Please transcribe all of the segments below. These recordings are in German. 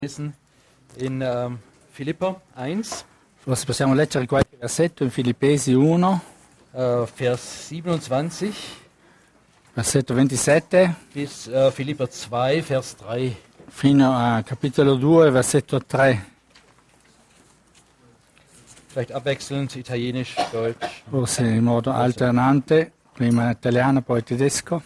lesen in Philipper 1, Forse possiamo leggere qualche versetto in Filippesi 1, Vers 27 versetto 27, bis Philipper 2, Vers 3. fino a capitolo 2, versetto 3. Vielleicht abwechselnd Italienisch, Deutsch. Forse in modo alternante, prima italiano, poi tedesco.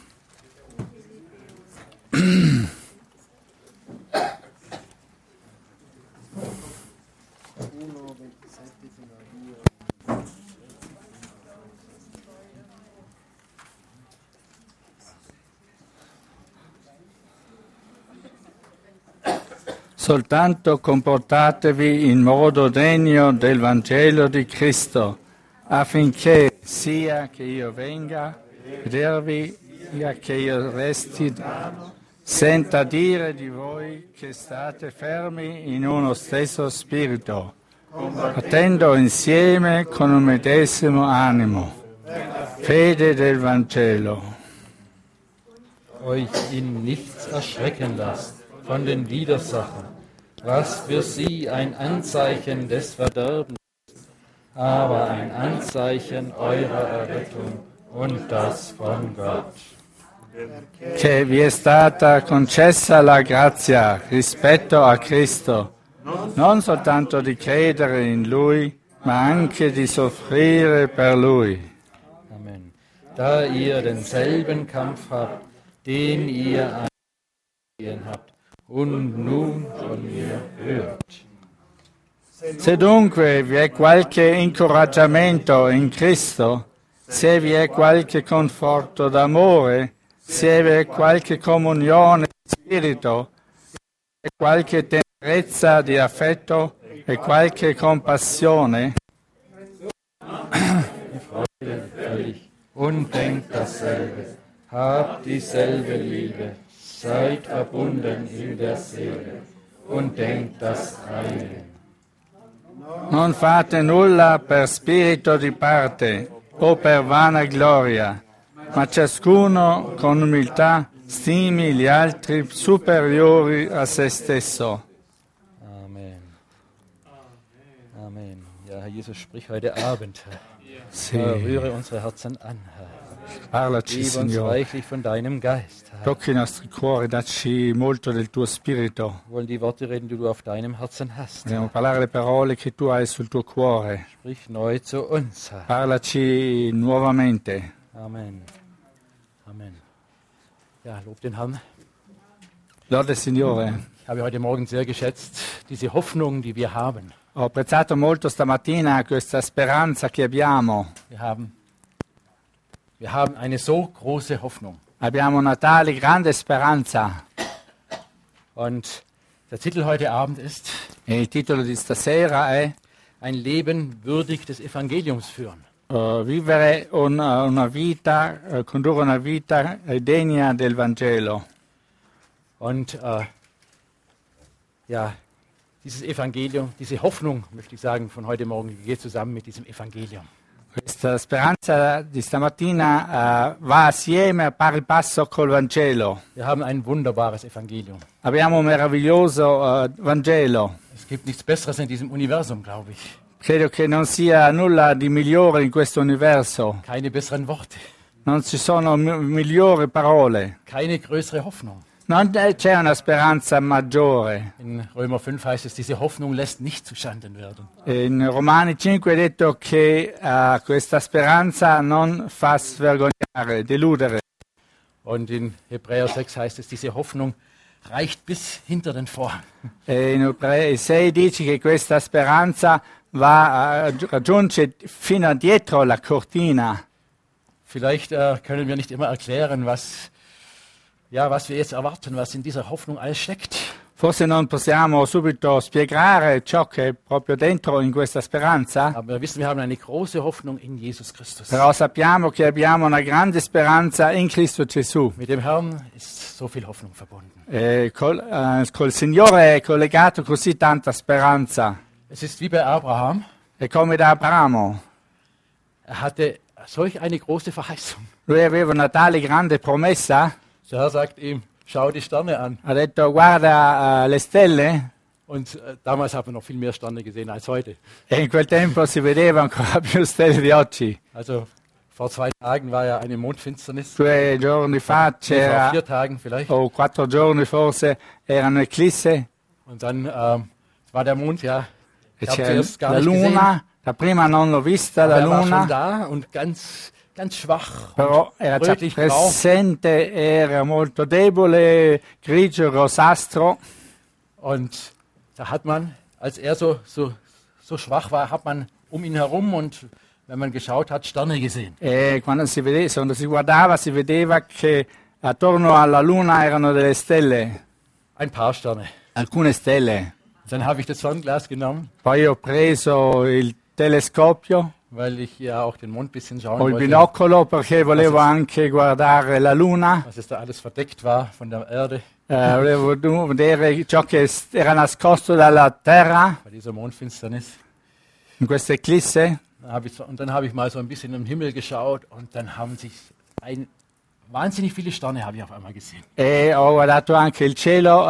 Soltanto comportatevi in modo degno del Vangelo di Cristo, affinché sia che io venga a vedervi, sia che io resti, senta dire di voi che state fermi in uno stesso spirito, battendo insieme con un medesimo animo, fede del Vangelo. Euch in nichts erschrecken lasst von den Widersachen, was für sie ein Anzeichen des Verderbens ist, aber ein Anzeichen eurer Errettung und das von Gott. Che vi è stata concessa la grazia rispetto a Cristo, non soltanto di credere in Lui, ma anche di soffrire per Lui. Amen. Da ihr denselben Kampf habt, den ihr angesehen habt und nun von mir hört. Se dunque vi è qualche incoraggiamento in Cristo, se vi è qualche conforto d'amore, se vi è qualche comunione di spirito, e qualche tenerezza di affetto e qualche compassione, Völlig und denkt dasselbe, habt dieselbe Liebe, seid verbunden in der Seele und denkt das eine. non fate nulla per spirito di parte o per vana gloria, ma ciascuno con umiltà stimi gli altri superiori a se stesso. Amen. Amen. Ja, Herr Jesus, sprich heute Abend, Herr. Sì, Rühre unsere Herzen an, Herr. parlaci, Gib uns Signore. reichlich von deinem Geist, Herr. Tocchi i nostri cuori, dacci molto del tuo spirito. Wir wollen die Worte reden, die du auf deinem Herzen hast. Vogliamo parlare le parole che tu hai sul tuo cuore. Sprich neu zu uns, Herr. Parlaci nuovamente. Amen. Amen. Ja, lob den Herrn. Lode il Signore. Ich habe heute Morgen sehr geschätzt, diese Hoffnung, die wir haben. Ho apprezzato molto stamattina questa speranza che abbiamo. Wir haben eine so große Hoffnung. Abbiamo una tale grande speranza. Und der Titel heute Abend ist E il titolo di stasera è Ein Leben würdig des Evangeliums führen. Vivere una vita, condurre una vita degna del Vangelo. Und ja, dieses Evangelium, diese Hoffnung, möchte ich sagen, von heute Morgen, die geht zusammen mit diesem Evangelium. Questa speranza di stamattina va assieme a pari passo col Vangelo. Wir haben ein wunderbares Evangelium. Abbiamo un meraviglioso Vangelo. Es gibt nichts Besseres in diesem Universum, glaube ich. Credo che non sia nulla di migliore in questo universo. Keine besseren Worte, Non ci sono migliori parole. keine größere Hoffnung. Non c'è una speranza maggiore. In Römer 5 heißt es, diese Hoffnung lässt nicht zustanden werden. In Romani 5 è detto che questa speranza non fa svergognare, deludere. Und in Hebräer 6 heißt es, diese Hoffnung reicht bis hinter den Vorhang. E in Ebrei 6 dice che questa speranza raggiunge fino a dietro la cortina. Vielleicht können wir nicht immer erklären, was wir jetzt erwarten, was in dieser Hoffnung alles steckt. Forse non possiamo subito spiegare ciò che è proprio dentro in questa speranza, Aber wir wissen, wir haben eine große Hoffnung in Jesus Christus. però sappiamo che abbiamo una grande speranza in Cristo Gesù. Mit dem Herrn ist so viel Hoffnung verbunden. E col Signore è collegato così tanta speranza. Es ist wie bei Abraham. È come da Abramo. Er hatte solch eine große Verheißung. Lui aveva una tale grande promessa. Der Herr sagt ihm, schau die Sterne an. Ha detto guarda le stelle. Und damals hat man noch viel mehr Sterne gesehen als heute. E in quel tempo si vedeva ancora più stelle di oggi. Also vor 2 Tagen war ja eine Mondfinsternis. 2 giorni fa Vor c'era, 4 Tagen vielleicht. o 4 giorni forse, era un'eclisse Und dann war der Mond, ja, e ich habe c'era zuerst gar la nicht gesehen. luna. Dapprima non l'ho vista la Aber er war schon luna, da und ganz schwach. però era già rötlich grau. presente, era molto debole, grigio, rossastro. Und da hat man, als er so schwach war, hat man um ihn herum und wenn man geschaut hat, Sterne gesehen. E quando si guardava si vedeva che attorno alla luna erano delle stelle, Ein paar Sterne. alcune stelle. Dann habe ich das Fernglas genommen, Poi ho preso il telescopio, weil ich ja auch den Mond ein bisschen schauen ho il wollte, binocolo perché volevo anche guardare la luna, was es da alles verdeckt war von der Erde, volevo vedere ciò che era nascosto dalla terra bei dieser Mondfinsternis. in questa eclisse. Dann habe ich mal so ein bisschen im Himmel geschaut und dann haben sich wahnsinnig viele Sterne habe ich auf einmal gesehen. E ho guardato anche il cielo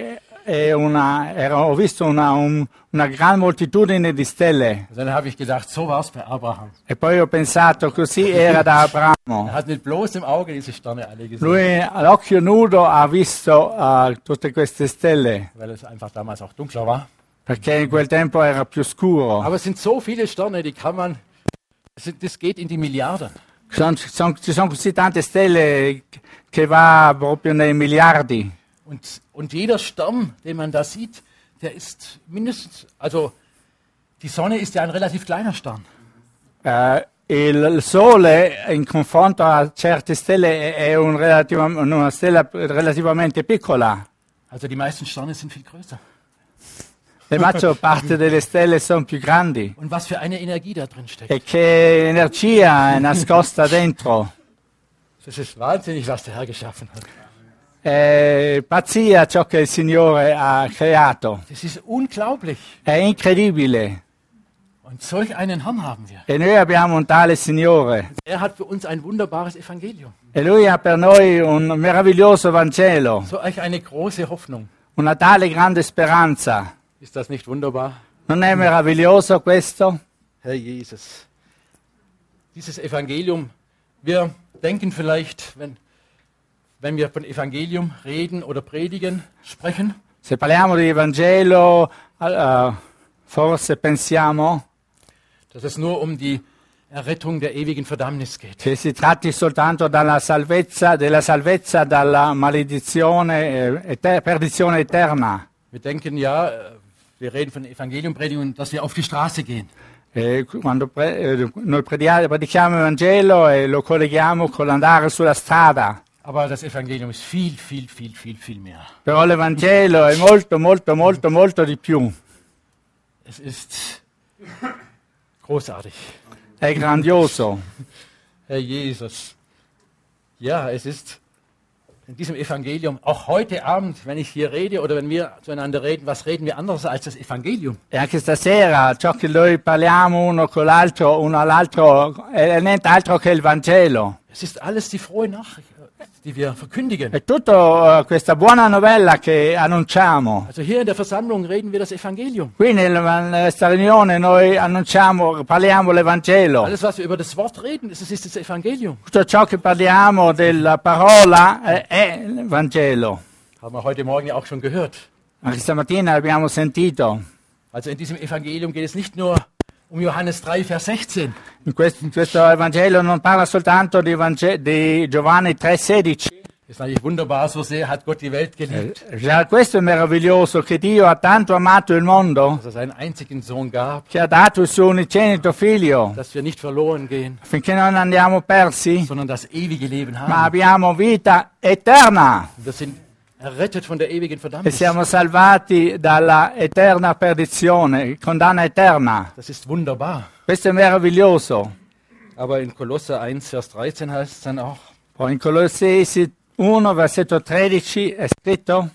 ho visto una gran moltitudine di stelle. Und dann habe ich gedacht, so war es bei Abraham. E poi ho pensato, così era da Abramo. Er hat mit bloßem Auge diese Sterne alle gesehen, Lui all'occhio nudo ha visto tutte queste stelle, weil es einfach damals auch dunkler war. perché in quel tempo era più scuro. Aber es sind so viele Sterne, die kann man, das geht in die Milliarden. Ci sono così tante stelle che va proprio nei miliardi. Und jeder Stern, den man da sieht, der ist mindestens, also die Sonne ist ja ein relativ kleiner Stern. Il Sole, in confronto a certe stelle, è una stella relativamente piccola. Also die meisten Sterne sind viel größer. La maggior parte delle stelle sono più grandi. Und was für eine Energie da drin steckt. E che energia è nascosta dentro. Das ist wahnsinnig, was der Herr geschaffen hat. È pazzia ciò che il Signore ha creato. Das ist unglaublich. È incredibile. Und solch einen Herrn haben wir. E noi abbiamo un tale Signore. Er hat für uns ein wunderbares Evangelium. E Lui ha per noi un meraviglioso Vangelo. Solch eine große Hoffnung. Una tale grande speranza. Ist das nicht wunderbar? Non è meraviglioso questo? Herr Jesus. Dieses Evangelium, wir denken vielleicht, wenn wir von Evangelium reden oder predigen, sprechen, Se parliamo di Vangelo, forse pensiamo dass es nur um die Errettung der ewigen Verdammnis geht. che si tratti soltanto della salvezza dalla maledizione perdizione eterna. Wir denken ja, wir reden von Evangeliumpredigung, dass wir auf die Straße gehen. Quando noi predichiamo il Vangelo e lo colleghiamo con l'andare sulla strada. Aber das Evangelium ist viel, viel, viel, viel, viel mehr. Però l'Evangelo è molto, molto, molto, molto di più. Es ist großartig. È grandioso. Herr Jesus. Ja, es ist in diesem Evangelium, auch heute Abend, wenn ich hier rede oder wenn wir zueinander reden, was reden wir anderes als das Evangelium? E anche stasera ciò che noi parliamo uno all'altro, è nient'altro che il Vangelo. Es ist alles die frohe Nachricht, die wir verkündigen. È tutta questa buona novella che annunciamo. Also hier in der Versammlung reden wir das Evangelium. Qui nella riunione noi parliamo l'Evangelo. Alles, was wir über das Wort reden, ist das Evangelium. Tutto ciò che parliamo della parola è il Vangelo. Haben wir heute Morgen ja auch schon gehört. Anche stamattina abbiamo sentito. Also in diesem Evangelium geht es nicht nur um Johannes 3, Vers 16. In questo Vangelo non parla soltanto di Giovanni 3,16. Ist natürlich wunderbar, so sehr hat Gott die Welt geliebt, Già questo è meraviglioso, che Dio ha tanto amato il mondo, dass er seinen einzigen Sohn gab, che ha dato il suo unigenito figlio, dass wir nicht verloren gehen, affinché non andiamo persi, sondern das ewige Leben ma haben. abbiamo vita eterna Wir sind errettet von der ewigen e Verdammnis. siamo salvati dalla eterna perdizione, condanna eterna. Das ist wunderbar. Questo è meraviglioso. Aber in Kolosser 1, Vers 13 heißt es dann auch, Poi in Colossesi 1, versetto 13 è scritto,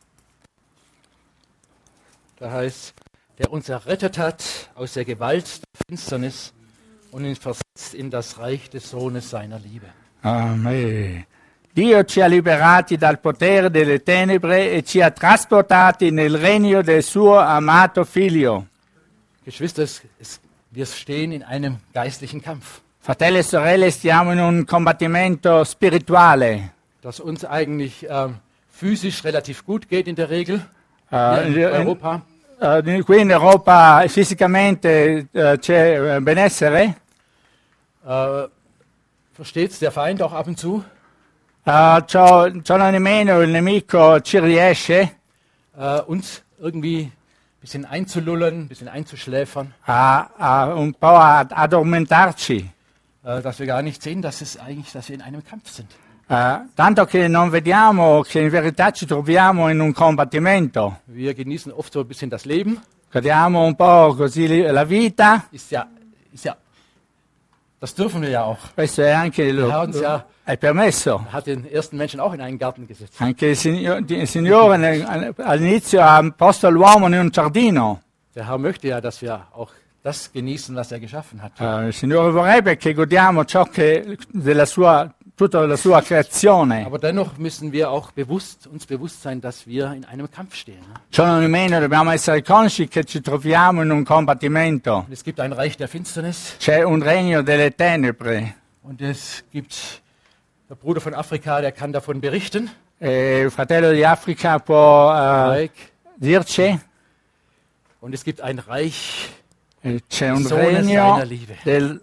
da heißt, der uns errettet hat aus der Gewalt der Finsternis und ihn versetzt in das Reich des Sohnes seiner Liebe. Dio ci ha liberati dal potere delle tenebre e ci ha trasportati nel regno del suo amato Figlio. Geschwister, wir stehen in einem geistlichen Kampf, Fratelli e sorelle, stiamo in un combattimento spirituale. das uns eigentlich physisch relativ gut geht in der Regel, Eh, hier in Europa. Qui in Europa fisicamente c'è benessere. Versteht's der Feind auch ab und zu? Ciò non è meno, il nemico ci riesce Uns irgendwie ein bisschen einzulullen, ein bisschen einzuschläfern, a un po' ad addormentarci, dass wir gar nicht sehen, dass wir in einem Kampf sind. tanto che non vediamo che in verità ci troviamo in un combattimento. Wir genießen oft so ein bisschen das Leben. Godiamo un po' così la vita, Ist ja, das dürfen wir ja auch. questo è anche è permesso. Hat den ersten Menschen auch in einen Garten gesetzt. Anche il Signore all'inizio ha posto l'uomo in un giardino. Der Herr möchte ja, dass wir auch das genießen, was er geschaffen hat. Il Signore vorrebbe che godiamo ciò che tutta la sua creazione. Aber dennoch müssen wir auch uns bewusst sein, dass wir in einem Kampf stehen. Ne? Ciò non di meno dobbiamo essere consci che ci troviamo in un combattimento. Und es gibt ein Reich der Finsternis C'è un regno delle tenebre. und es gibt der Bruder von Afrika, der kann davon berichten. Il fratello di Africa può dirci. Und es gibt ein Reich C'è un Sohnes regno seiner Liebe.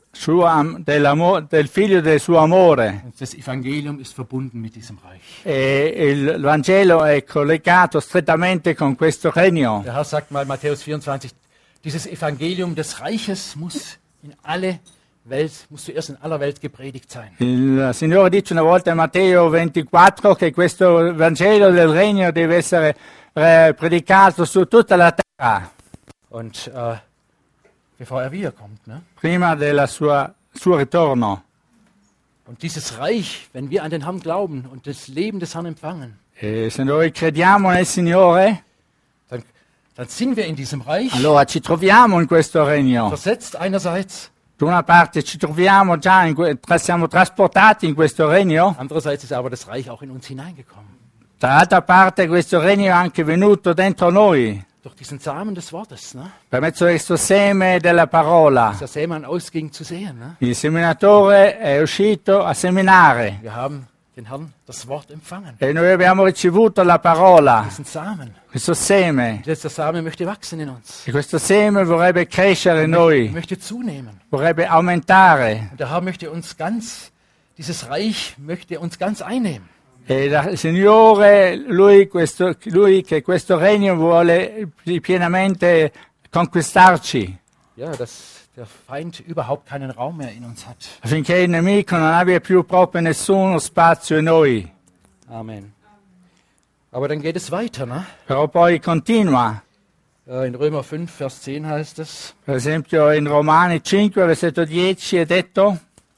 del figlio del suo amore. Und das Evangelium ist verbunden mit diesem Reich. E il Vangelo è collegato strettamente con questo regno. Der Herr sagt mal, Matthäus 24, dieses Evangelium des Reiches muss zuerst in aller Welt gepredigt sein. Il Signore dice una volta in Matteo 24 che questo Vangelo del regno deve essere predicato su tutta la terra. Und bevor er wiederkommt. Ne? Prima del suo ritorno. Und dieses Reich, wenn wir an den Herrn glauben und das Leben des Herrn empfangen, E se noi crediamo nel Signore, dann sind wir in diesem Reich, allora ci troviamo in questo regno. versetzt einerseits, Da una parte ci troviamo già, siamo trasportati in questo regno, andererseits ist aber das Reich auch in uns hineingekommen. dall'altra parte questo regno è anche venuto dentro noi, Durch diesen Samen des Wortes, ne? per mezzo di questo seme della parola. Als der Sämann ausging zu sehen. Ne? Il seminatore è uscito a seminare Wir haben den Herrn das Wort empfangen, e noi abbiamo ricevuto la parola, diesen Samen. questo seme. Dieser Same möchte wachsen in uns, E questo seme vorrebbe crescere in noi, möchte zunehmen. vorrebbe aumentare. Und der Herr möchte dieses Reich möchte uns ganz einnehmen. E il Signore, lui che questo regno vuole pienamente conquistarci, Ja, dass der Feind überhaupt keinen Raum mehr in uns hat. affinché il nemico non abbia più proprio nessuno spazio in noi. Amen. Aber dann geht es weiter, ne? Però poi continua, In Römer 5, Vers 10 heißt es, per esempio in Romani 5, versetto 10 è detto,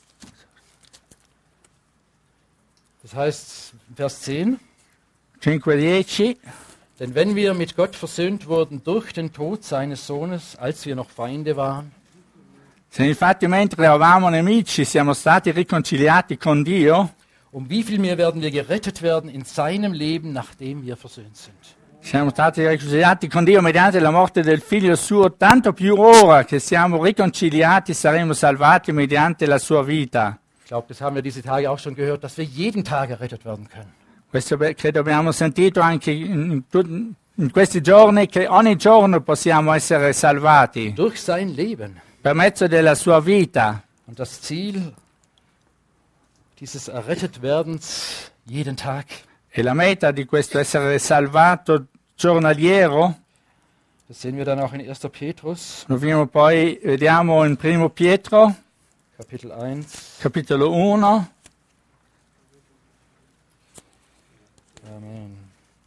das heißt, Vers 10, 5:10, denn wenn wir mit Gott versöhnt wurden durch den Tod seines Sohnes, als wir noch Feinde waren, se infatti mentre eravamo nemici siamo stati riconciliati con Dio, um wie viel mehr werden wir gerettet werden in seinem Leben, nachdem wir versöhnt sind. siamo stati riconciliati con Dio mediante la morte del Figlio suo, tanto più ora che siamo riconciliati saremo salvati mediante la sua vita. Ich glaube, das haben wir diese Tage auch schon gehört, dass wir jeden Tag errettet werden können. Questo credo abbiamo sentito anche in questi giorni, che ogni giorno possiamo essere salvati Durch sein Leben. per mezzo della sua vita. Und das Ziel dieses Errettetwerdens jeden Tag, E la meta di questo essere salvato giornaliero, das sehen wir dann auch in 1. Petrus, vediamo in 1 Pietro, Kapitel 1. capitolo 1. Amen.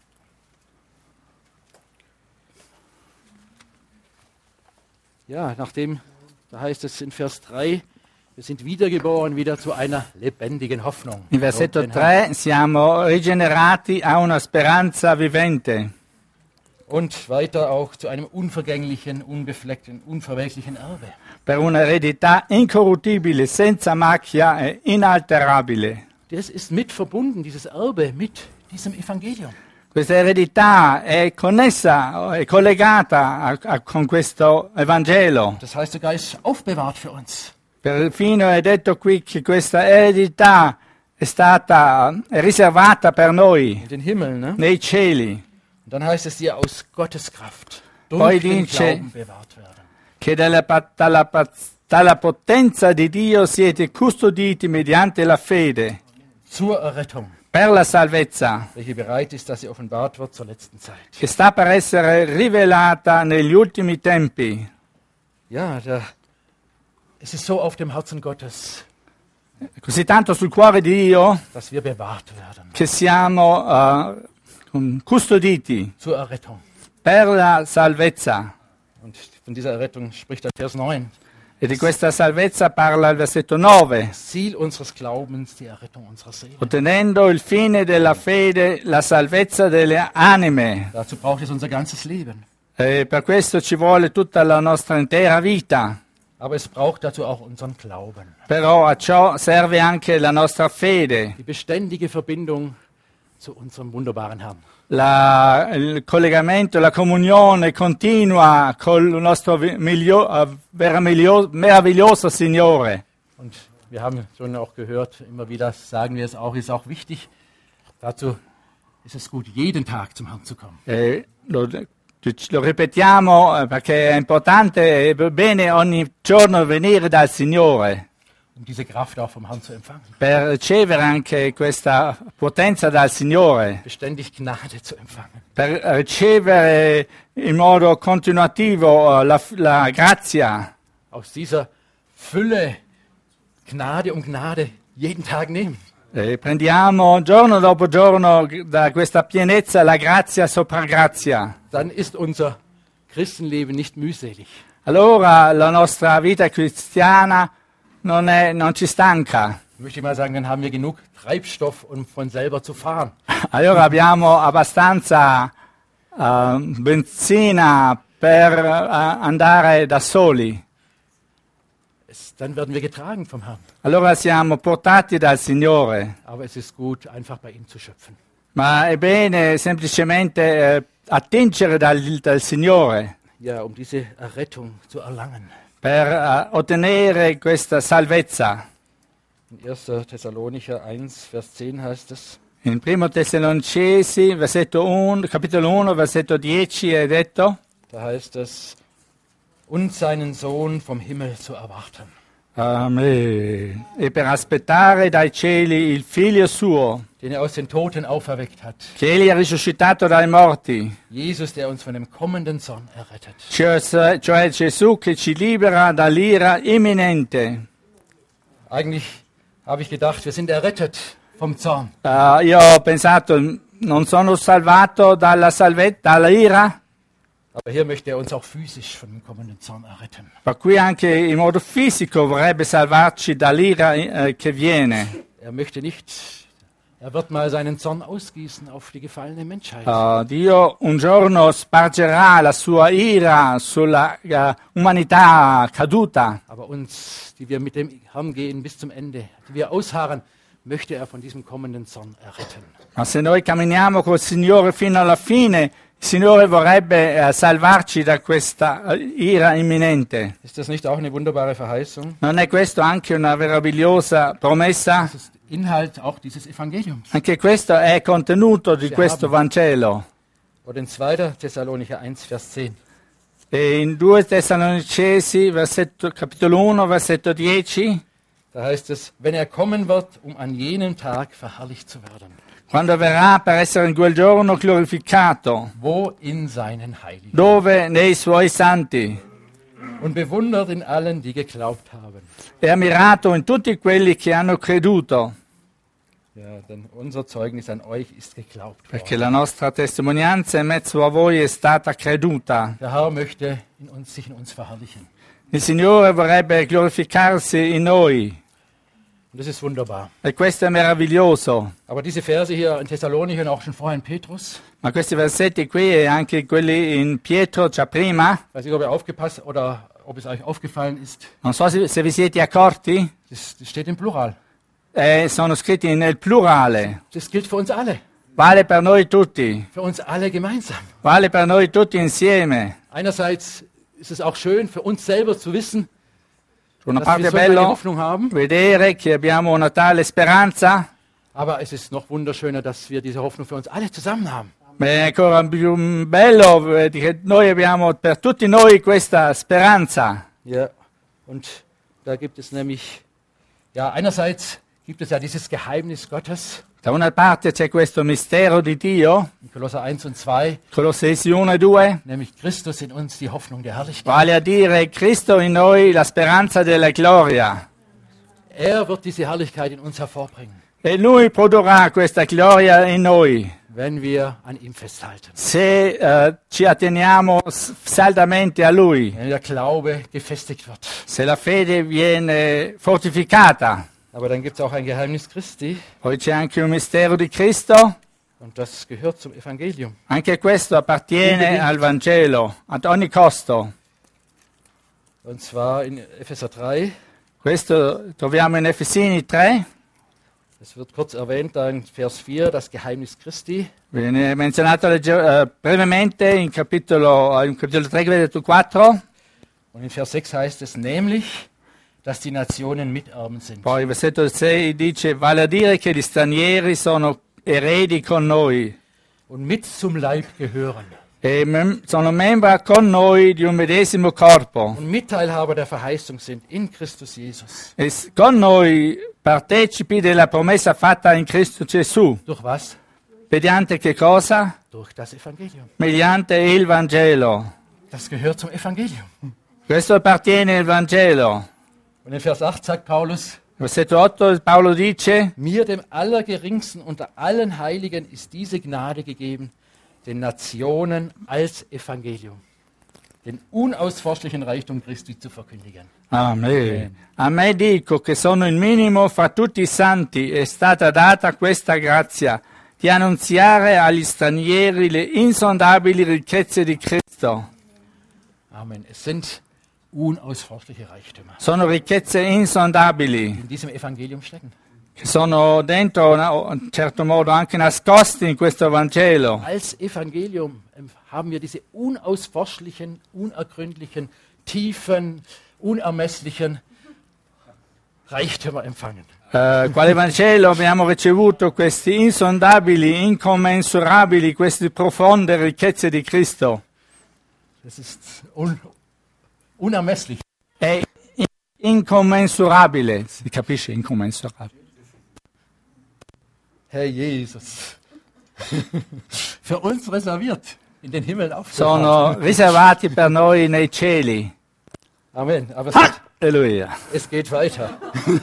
Ja, da heißt es in Vers 3, wir sind wiedergeboren, wieder zu einer lebendigen Hoffnung. In versetto Lobt den Herrn. 3 siamo rigenerati a una speranza vivente. Und weiter auch zu einem unvergänglichen, unbefleckten, unverwelklichen Erbe. Per un'eredità incorruttibile, senza macchia e inalterabile. das ist mit verbunden, dieses Erbe mit diesem Evangelium. Questa eredità è connessa, è collegata con questo Evangelo. Das heißt sogar, ist aufbewahrt für uns. Perfino è detto qui che questa eredità è riservata per noi In den Himmel, ne? nei cieli, Und dann heißt es hier aus Gottes Kraft Poi durch den dice- Glauben bewahrt werden. che dalla potenza di Dio siete custoditi mediante la fede Zur Errettung, per la salvezza, welche bereit ist, dass sie offenbart wird zur letzten Zeit. che sta per essere rivelata negli ultimi tempi. Ja, es ist so auf dem Herzen Gottes, Così tanto sul cuore di Dio dass wir bewahrt werden che siamo custoditi zur Errettung. per la salvezza. Und von dieser Errettung spricht der Vers 9. E di questa salvezza parla il versetto 9. Ziel unseres Glaubens, die Errettung unserer Seele. Ottenendo il fine della fede, la salvezza delle anime. Dazu braucht es unser ganzes Leben. E per questo ci vuole tutta la nostra intera vita. Aber es braucht dazu auch unseren Glauben. Però a ciò serve anche la nostra fede, Die beständige Verbindung zu unserem wunderbaren Herrn. il collegamento, la comunione continua con il nostro meraviglioso Signore. Und wir haben schon auch gehört, immer wieder sagen wir es auch, ist auch wichtig. Dazu ist es gut, jeden Tag zum Herrn zu kommen. Lo ripetiamo perché è importante e bene ogni giorno venire dal Signore Um diese Kraft auch vom Herrn zu empfangen. per ricevere anche questa potenza dal Signore, Beständig Gnade zu empfangen. per ricevere in modo continuativo la grazia. Aus dieser Fülle Gnade um Gnade jeden Tag nehmen. Prendiamo giorno dopo giorno da questa pienezza la grazia sopra grazia. Dann ist unser Christenleben nicht mühselig. Allora la nostra vita cristiana non ci stanca. Möchte ich mal sagen, dann haben wir genug Treibstoff, um von selber zu fahren. Allora abbiamo abbastanza benzina per andare da soli. Dann werden wir getragen vom Herrn. Allora siamo portati dal Signore. Aber es ist gut, einfach bei ihm zu schöpfen. Ma è bene semplicemente attingere dal Signore Ja, um diese Errettung zu erlangen. per ottenere questa salvezza. In 1. Thessalonicher 1, Vers 10 heißt es, In 1 Tessalonicesi, capitolo 1, versetto 10 è detto, da heißt es, und seinen Sohn vom Himmel zu erwarten. Amen. E per aspettare dai cieli il figlio suo, Den er aus den Toten auferweckt hat. che egli ha risuscitato dai morti, Jesus, der uns von dem kommenden Zorn errettet. cioè Gesù che ci libera dall'ira imminente. Eigentlich habe ich gedacht, wir sind errettet vom Zorn. Io ho pensato, non sono salvato dalla ira? Aber hier möchte er uns auch physisch von dem kommenden Zorn erretten. Per cui anche in modo fisico vorrebbe salvarci dall'ira che viene. Er möchte nicht, er wird mal seinen Zorn ausgießen auf die gefallene Menschheit. Dio un giorno spargerà la sua ira sulla umanità caduta. Aber uns, die wir mit dem Herrn gehen bis zum Ende, die wir ausharren, möchte er von diesem kommenden Zorn erretten. Ma se noi camminiamo col Signore fino alla fine, il Signore vorrebbe salvarci da questa ira imminente. Ist das nicht auch eine wunderbare Verheißung? Non è questo anche una meravigliosa promessa? Das ist Inhalt auch dieses Evangeliums. Anche questo è contenuto di questo Vangelo. Oder in 2. Thessalonicher 1, Vers 10. E in 2 Tessalonicesi, capitolo 1, versetto 10, Da heißt es, wenn er kommen wird, um an jenem Tag verherrlicht zu werden. quando verrà per essere in quel giorno glorificato, Wo in seinen Heiligen. dove nei suoi santi, Und bewundert in allen, die geglaubt haben. è ammirato in tutti quelli che hanno creduto, Ja, denn unser Zeugnis an euch ist geglaubt perché worden. la nostra testimonianza in mezzo a voi è stata creduta. Der Herr möchte sich in uns verherrlichen. Il Signore vorrebbe glorificarsi in noi Und das ist wunderbar. e questo è meraviglioso. Aber diese Verse hier in Thessalonich und auch schon vorher in Petrus, Ma questi versetti qui e anche quelli in Pietro già prima, weiß nicht, ob ihr aufgepasst oder ob es euch aufgefallen ist, non so se vi siete accorti, das steht im Plural. sono scritti nel plurale. Das gilt für uns alle, Vale per noi tutti, für uns alle gemeinsam. vale per noi tutti insieme. Einerseits ist es auch schön für uns selber zu wissen, Da una dass wir parte è so eine bello Hoffnung haben, vedere che abbiamo una tale speranza, aber es ist noch wunderschöner, dass wir diese Hoffnung für uns alle zusammen haben. ma è ancora più bello che noi abbiamo per tutti noi questa speranza. Ja, und da gibt es nämlich, ja, einerseits gibt es ja dieses Geheimnis Gottes, Da una parte c'è questo mistero di Dio, in Kolosser 1 und 2, Colossesi 1 e 2, nämlich Christus in uns, die Hoffnung der Herrlichkeit. vale a dire Cristo in noi, la speranza della gloria. Er wird diese Herrlichkeit in uns hervorbringen, E Lui produrrà questa gloria in noi wenn wir an ihm festhalten, se ci atteniamo saldamente a Lui, wenn der Glaube gefestigt wird. se la fede viene fortificata. Aber dann gibt es auch ein Geheimnis Christi, Poi c'è anche un mistero di Cristo, und das gehört zum Evangelium. anche questo appartiene al Vangelo, ad ogni costo. Und zwar in Epheser 3, Questo troviamo in Efesini 3, es wird kurz erwähnt, da in Vers 4, das Geheimnis Christi. viene menzionato brevemente in capitolo 3, versetto 4, Und in Vers 6 heißt es nämlich, dass die Nationen Miterben sind. poi il versetto 6 dice, vale a dire che gli stranieri sono eredi con noi Und mit zum Leib gehören. e sono membri con noi di un medesimo corpo Und Mitteilhaber der Verheißung sind in Christus Jesus. e con noi partecipi della promessa fatta in Cristo Gesù. Durch was? Mediante che cosa? Durch das Evangelium. Mediante il Vangelo. Das gehört zum Evangelium. Questo appartiene al Vangelo. Und in Vers 8 sagt Paulus, Versetto 8 Paolo dice, mir, dem Allergeringsten unter allen Heiligen, ist diese Gnade gegeben, den Nationen als Evangelium, den unausforschlichen Reichtum Christi zu verkündigen. Amen. A me dico che sono il minimo fra tutti i santi, è stata data questa grazia di annunziare agli stranieri le insondabili ricchezze di Cristo. Amen. Es sind unausforschliche Reichtümer, Sono ricchezze insondabili, die in diesem Evangelium stecken. che sono dentro, in un certo modo, anche nascosti in questo Vangelo. Als Evangelium haben wir diese unausforschlichen, unergründlichen, tiefen, unermesslichen Reichtümer empfangen. Quale Vangelo abbiamo ricevuto questi insondabili, incommensurabili, queste profonde ricchezze di Cristo? Das ist unermesslich. È incommensurabile, si capisce incommensurabile. Herr Jesus, für uns reserviert, in den Himmel aufgefahren. Sono riservati per noi nei cieli. Amen. Aber Alleluia. es geht weiter.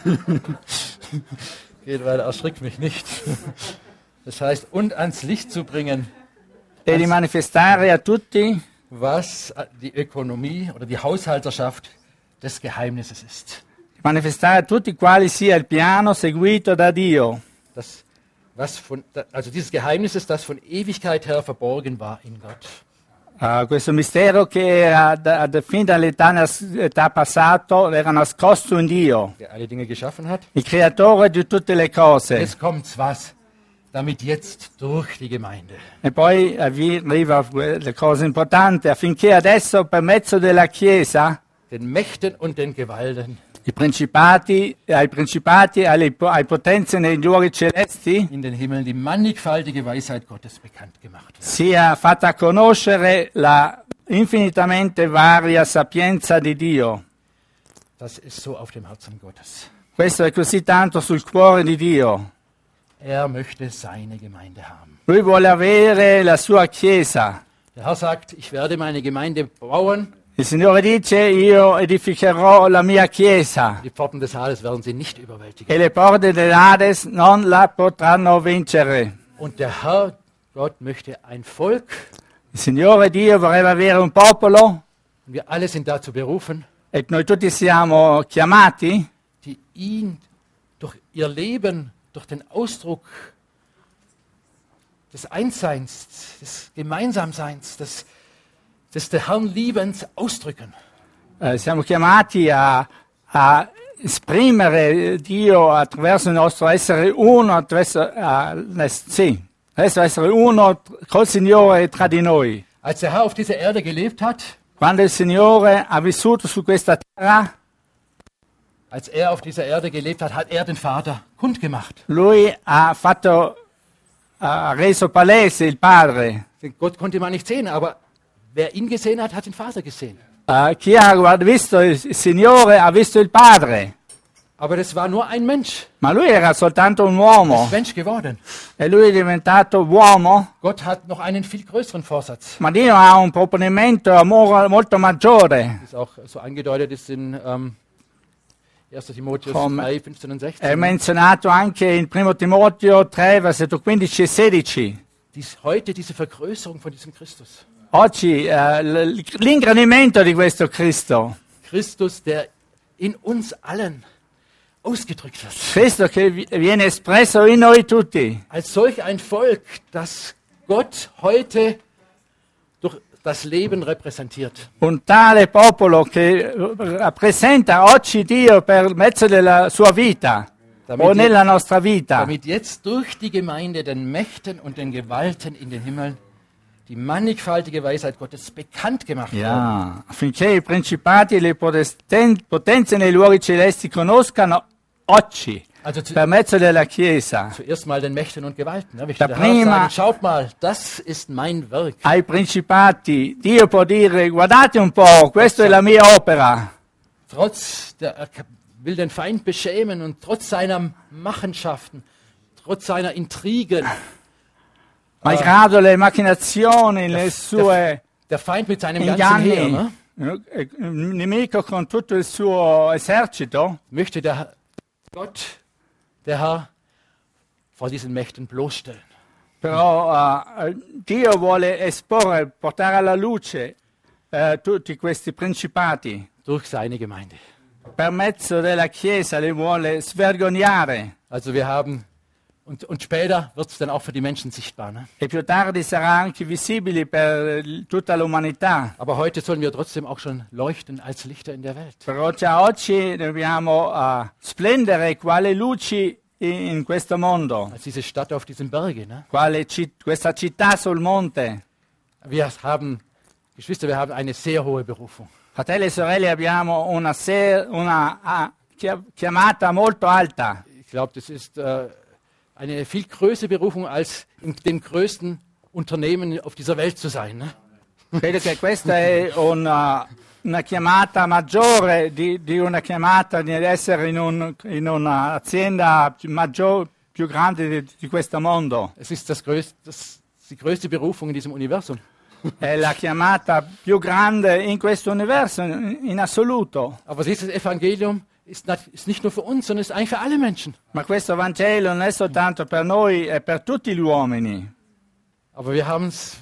Geht weiter, erschrick mich nicht. Das heißt, und ans Licht zu bringen, E di manifestare a tutti was die Ökonomie oder die Haushalterschaft des Geheimnisses ist. manifestare a tutti quali sia il piano seguito da Dio. Das, also dieses Geheimnis ist, das von Ewigkeit her verborgen war in Gott. Questo mistero che era fin dall'età passato era nascosto in Dio, Der alle Dinge geschaffen hat. il creatore di tutte le cose. Jetzt kommt's was, damit jetzt durch die Gemeinde E poi arriva la cosa importante, affinché adesso per mezzo della Chiesa den Mächten und den Gewalten ai principati, ai potenze nei luoghi celesti, in den Himmeln die mannigfaltige Weisheit Gottes bekannt gemacht wird. sia fatta conoscere la infinitamente varia sapienza di Dio. Das ist so auf dem Herzen Gottes. Questo è così tanto sul cuore di Dio. Er möchte seine Gemeinde haben. Lui vuole avere la sua Chiesa. Der Herr sagt, ich werde meine Gemeinde bauen. Il Signore dice, io edificherò la mia Chiesa Die Pforten des Hades werden sie nicht überwältigen. e le porte dell'Ades non la potranno vincere. Und der Herr, Gott, möchte ein Volk, Il Signore Dio vorrebbe avere un popolo, und wir alle sind dazu berufen, e noi tutti siamo chiamati, die ihn durch ihr Leben, durch den Ausdruck des Einsseins, des Gemeinsamseins, des der Herrn Liebens ausdrücken. siamo chiamati a esprimere Dio attraverso il nostro essere uno, attraverso essere uno col Signore tra di noi. Als der Herr auf dieser Erde gelebt hat, Quando il Signore ha vissuto su questa terra, als er auf dieser Erde gelebt hat, hat er den Vater kundgemacht. lui ha reso palese il Padre. Gott konnte man nicht sehen, aber wer ihn gesehen hat, hat den Vater gesehen. Chi ha visto il Signore ha visto il Padre. Aber das war nur ein Mensch. Ma lui era soltanto un Er uomo ist Mensch geworden. e lui è diventato uomo, Gott hat noch einen viel größeren Vorsatz. ma Dio ha un proponimento molto maggiore. Das auch so angedeutet ist in 1. Timotheus Come 3, 15 und È 16. menzionato anche in 1 Timoteo 3, versetto 15 e 16. Heute diese Vergrößerung von diesem Christus. Oggi l'ingrandimento di questo Cristo. Christus, der in uns allen ausgedrückt wird. Cristo che viene espresso in noi tutti. Als solch ein Volk, das Gott heute durch das Leben repräsentiert. Un tale popolo che rappresenta oggi Dio per mezzo della sua vita o nella nostra vita. Damit jetzt durch die Gemeinde den Mächten und den Gewalten in den Himmel die mannigfaltige Weisheit Gottes bekannt gemacht wird. Ja, affinché i principati e le potenze nei luoghi celesti conoscano oggi, Also per mezzo della Chiesa, zuerst mal den Mächten und Gewalten. Da Da der Herr prima- sagen, schaut mal, das ist mein Werk. ai principati, Dio può dire, guardate un po', questa è la mia opera. Er will den Feind beschämen und trotz seiner Machenschaften, trotz seiner Intrigen, Malgrado le macchinazioni, le sue der Feind mit seinem ganzen Heer, inganni, ne, il nemico con tutto il suo esercito, möchte der Gott, der Herr, vor diesen Mächten bloßstellen. però Dio vuole esporre, portare alla luce tutti questi principati. Durch seine Gemeinde. Per mezzo della Chiesa li vuole svergognare. Also wir haben, und später wird es dann auch für die Menschen sichtbar. Ne? E più tardi sarà anche visibile per tutta l'umanità. Aber heute sollen wir trotzdem auch schon leuchten als Lichter in der Welt. Però già oggi dobbiamo splendere quale luci in questo mondo, Als diese Stadt auf diesem Berge. Ne? questa città sul monte. Wir haben, Geschwister, wir haben eine sehr hohe Berufung. Fratelli e sorelle, abbiamo una chiamata molto alta. Ich glaube, das ist eine viel größere Berufung, als in dem größten Unternehmen auf dieser Welt zu sein. Ne? Credo che questa è una chiamata maggiore di una chiamata di essere in un'azienda più grande di questo mondo. Es ist die größte Berufung in diesem Universum. È la chiamata più grande in questo universo, in assoluto. Aber dieses Evangelium ist nicht nur für uns, sondern ist eigentlich für alle Menschen. Ma questo Vangelo non è soltanto per noi, è per tutti gli uomini. Aber wir haben es,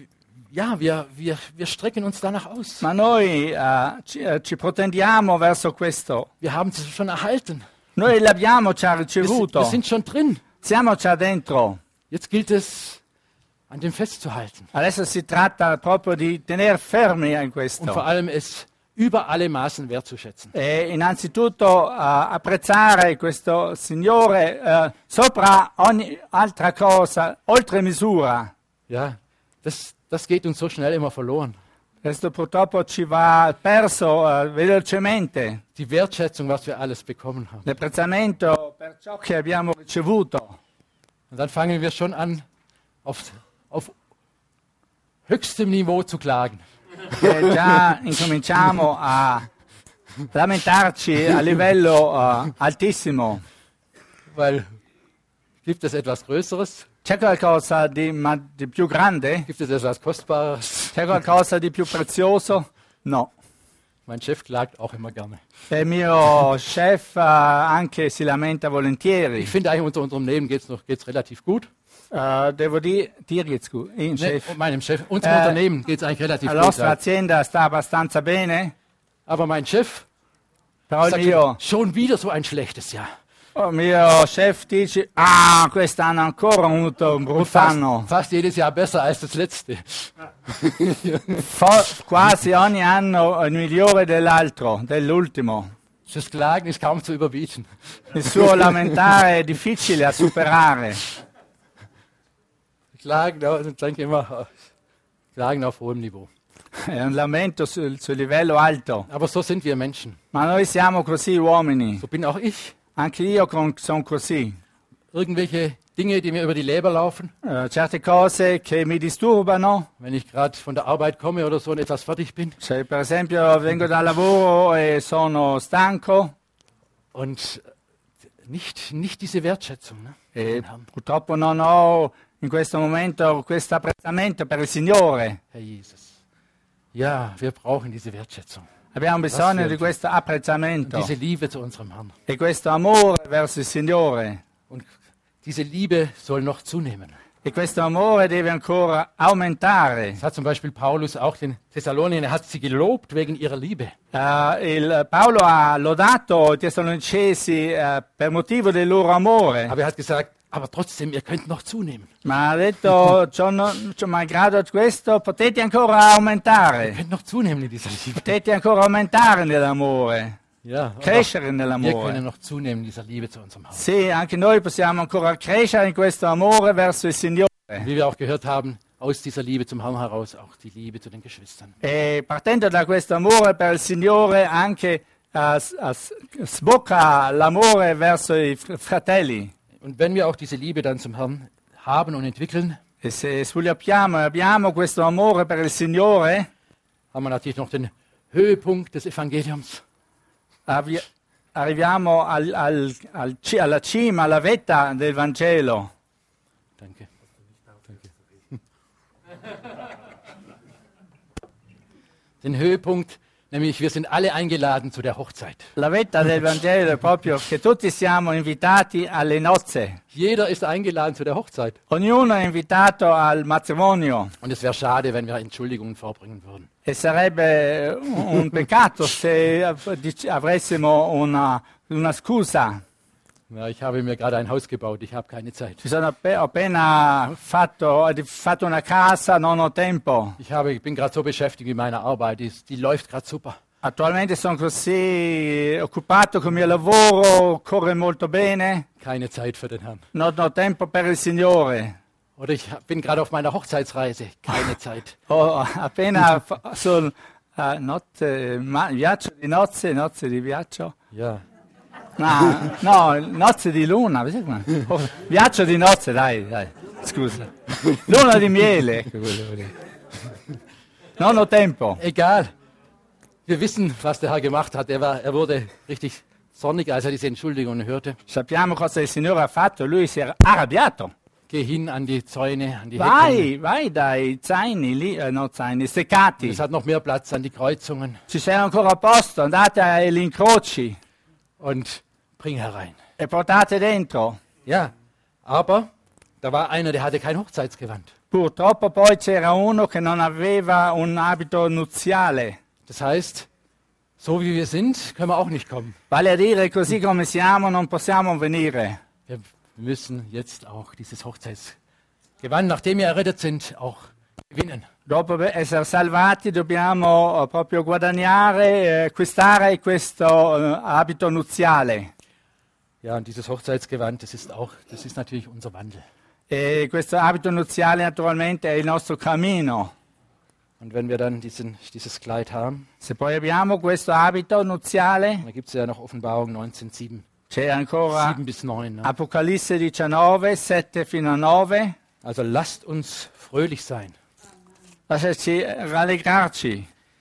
ja, wir strecken uns danach aus. Ma noi ci protendiamo verso questo. Wir haben es schon erhalten. Noi l'abbiamo già ricevuto. Wir sind schon drin. Siamo già dentro. Jetzt gilt es, an dem festzuhalten. Adesso si tratta proprio di tenere fermi in Und questo. vor allem es über alle Maßen wertzuschätzen. E innanzitutto apprezzare questo Signore sopra ogni altra cosa, oltre misura. Ja, das geht uns so schnell immer verloren. Questo purtroppo ci va perso velocemente. Die Wertschätzung, was wir alles bekommen haben. L'apprezzamento per ciò che abbiamo ricevuto. Und dann fangen wir schon an, auf höchstem Niveau zu klagen. E già incominciamo a lamentarci a livello altissimo. Weil, gibt es etwas Größeres? C'è qualcosa di più grande? Gibt es etwas Kostbares? C'è qualcosa di più prezioso? No. Mein Chef klagt auch immer gerne. Il mio chef anche si lamenta volentieri. Ich finde eigentlich, unser Unternehmen geht's relativ gut. Devo dir jetzt gut. Chef. Meinem Chef. Unserem Unternehmen geht es eigentlich relativ La gut. nostra azienda sta abbastanza bene, Aber mein Chef però sagt schon wieder so ein schlechtes Jahr. il mio chef dice, quest'anno ancora ho avuto un brutto anno. Fast jedes Jahr besser als das letzte. Quasi ogni anno è migliore dell'altro, dell'ultimo. Das Klagen ist kaum zu überbieten. Il suo lamentare è difficile a superare. Klagen, denke immer, Klagen auf hohem Niveau. È un lamento sul livello alto. Aber so sind wir Menschen. Ma noi siamo così uomini. So bin auch ich. Anche io sono così. Irgendwelche Dinge, die mir über die Leber laufen, Certe cose che mi disturbano. wenn ich gerade von der Arbeit komme oder so und etwas fertig bin. Se per esempio vengo dal lavoro e sono stanco. Und nicht diese Wertschätzung. Ne? E purtroppo non ho in questo momento questo apprezzamento per il Signore. Herr Jesus. Ja, wir brauchen diese Wertschätzung. Abbiamo bisogno di questo apprezzamento Diese Liebe zu unserem Herrn. e questo amore verso il Signore. Und diese Liebe soll noch zunehmen. E questo amore deve ancora aumentare. Das hat zum Beispiel Paulus auch den Thessaloniern, er hat sie gelobt wegen ihrer Liebe. Paolo ha lodato i Tessalonicesi per motivo del loro amore, Aber er hat gesagt, aber trotzdem, ihr könnt noch zunehmen. ma ha detto, malgrado questo, potete ancora Ihr aumentare. könnt noch zunehmen in dieser Liebe. Potete ancora aumentare nell'amore, Ja, crescere wir können nell'amore. noch zunehmen in dieser Liebe zu unserem Herrn. Sì, anche noi possiamo ancora crescere in questo amore verso il Signore. Wie wir auch gehört haben, aus dieser Liebe zum Herrn heraus auch die Liebe zu den Geschwistern. E partendo da questo amore per il Signore anche sbocca l'amore verso i fratelli. Und wenn wir auch diese Liebe dann zum Herrn haben und entwickeln, E se sviluppiamo e abbiamo questo amore per il Signore, haben wir natürlich noch den Höhepunkt des Evangeliums. arriviamo alla cima, alla vetta del Vangelo. Danke. Den Höhepunkt, nämlich wir sind alle eingeladen zu der Hochzeit. La vetta del Vangelo è proprio che tutti siamo invitati alle nozze. Jeder ist eingeladen zu der Hochzeit. Ognuno è invitato al matrimonio. Und es wäre schade, wenn wir Entschuldigungen vorbringen würden. E sarebbe un peccato se avessimo una scusa. Ja, ich habe mir gerade ein Haus gebaut, ich habe keine Zeit. Ci sono ho appena fatto una casa, non ho tempo. Ich bin gerade so beschäftigt mit meiner Arbeit, die läuft gerade super. Attualmente sono così occupato con il mio lavoro, corre molto bene, Keine Zeit für den Herrn. non ho tempo per il Signore. Oder ich bin gerade auf meiner Hochzeitsreise, keine Zeit. Ho appena sul viaggio di nozze di viaggio. Ja, No, nozze di luna, viaggio di nozze, dai, scusa. Luna di miele, ecco quello lì. Non ho tempo. egal. Wir wissen, was der Herr gemacht hat. Er wurde richtig zornig, als er diese Entschuldigungen hörte. Sappiamo cosa il Signore ha fatto, lui si era arrabbiato. Geh hin an die Zäune, an die Hecken. Vai dai zaini lì, seccati. Es hat noch mehr Platz an die Kreuzungen. Ci sei ancora a posto, andate agli incroci Und bring herein. e portate dentro. Ja, aber da war einer, der hatte kein Hochzeitsgewand. Purtroppo poi c'era uno che non aveva un abito nuziale. Das heißt, so wie wir sind, können wir auch nicht kommen. Vale a dire, così come siamo non possiamo venire. Wir müssen jetzt auch dieses Hochzeitsgewand, nachdem wir errettet sind, auch gewinnen. Dopo essere salvati dobbiamo proprio guadagnare, acquistare questo abito nuziale. Ja, und dieses Hochzeitsgewand, das ist natürlich unser Wandel. E questo abito nuziale naturalmente è il nostro cammino. Und wenn wir dann dieses Kleid haben, Se poi abbiamo questo abito nuziale, da gibt es ja noch Offenbarung 19,7 c'è ancora 7 bis 9. Ne? Apocalisse 19, 7 fino a 9. Also lasst uns fröhlich sein Lasciaci rallegrarci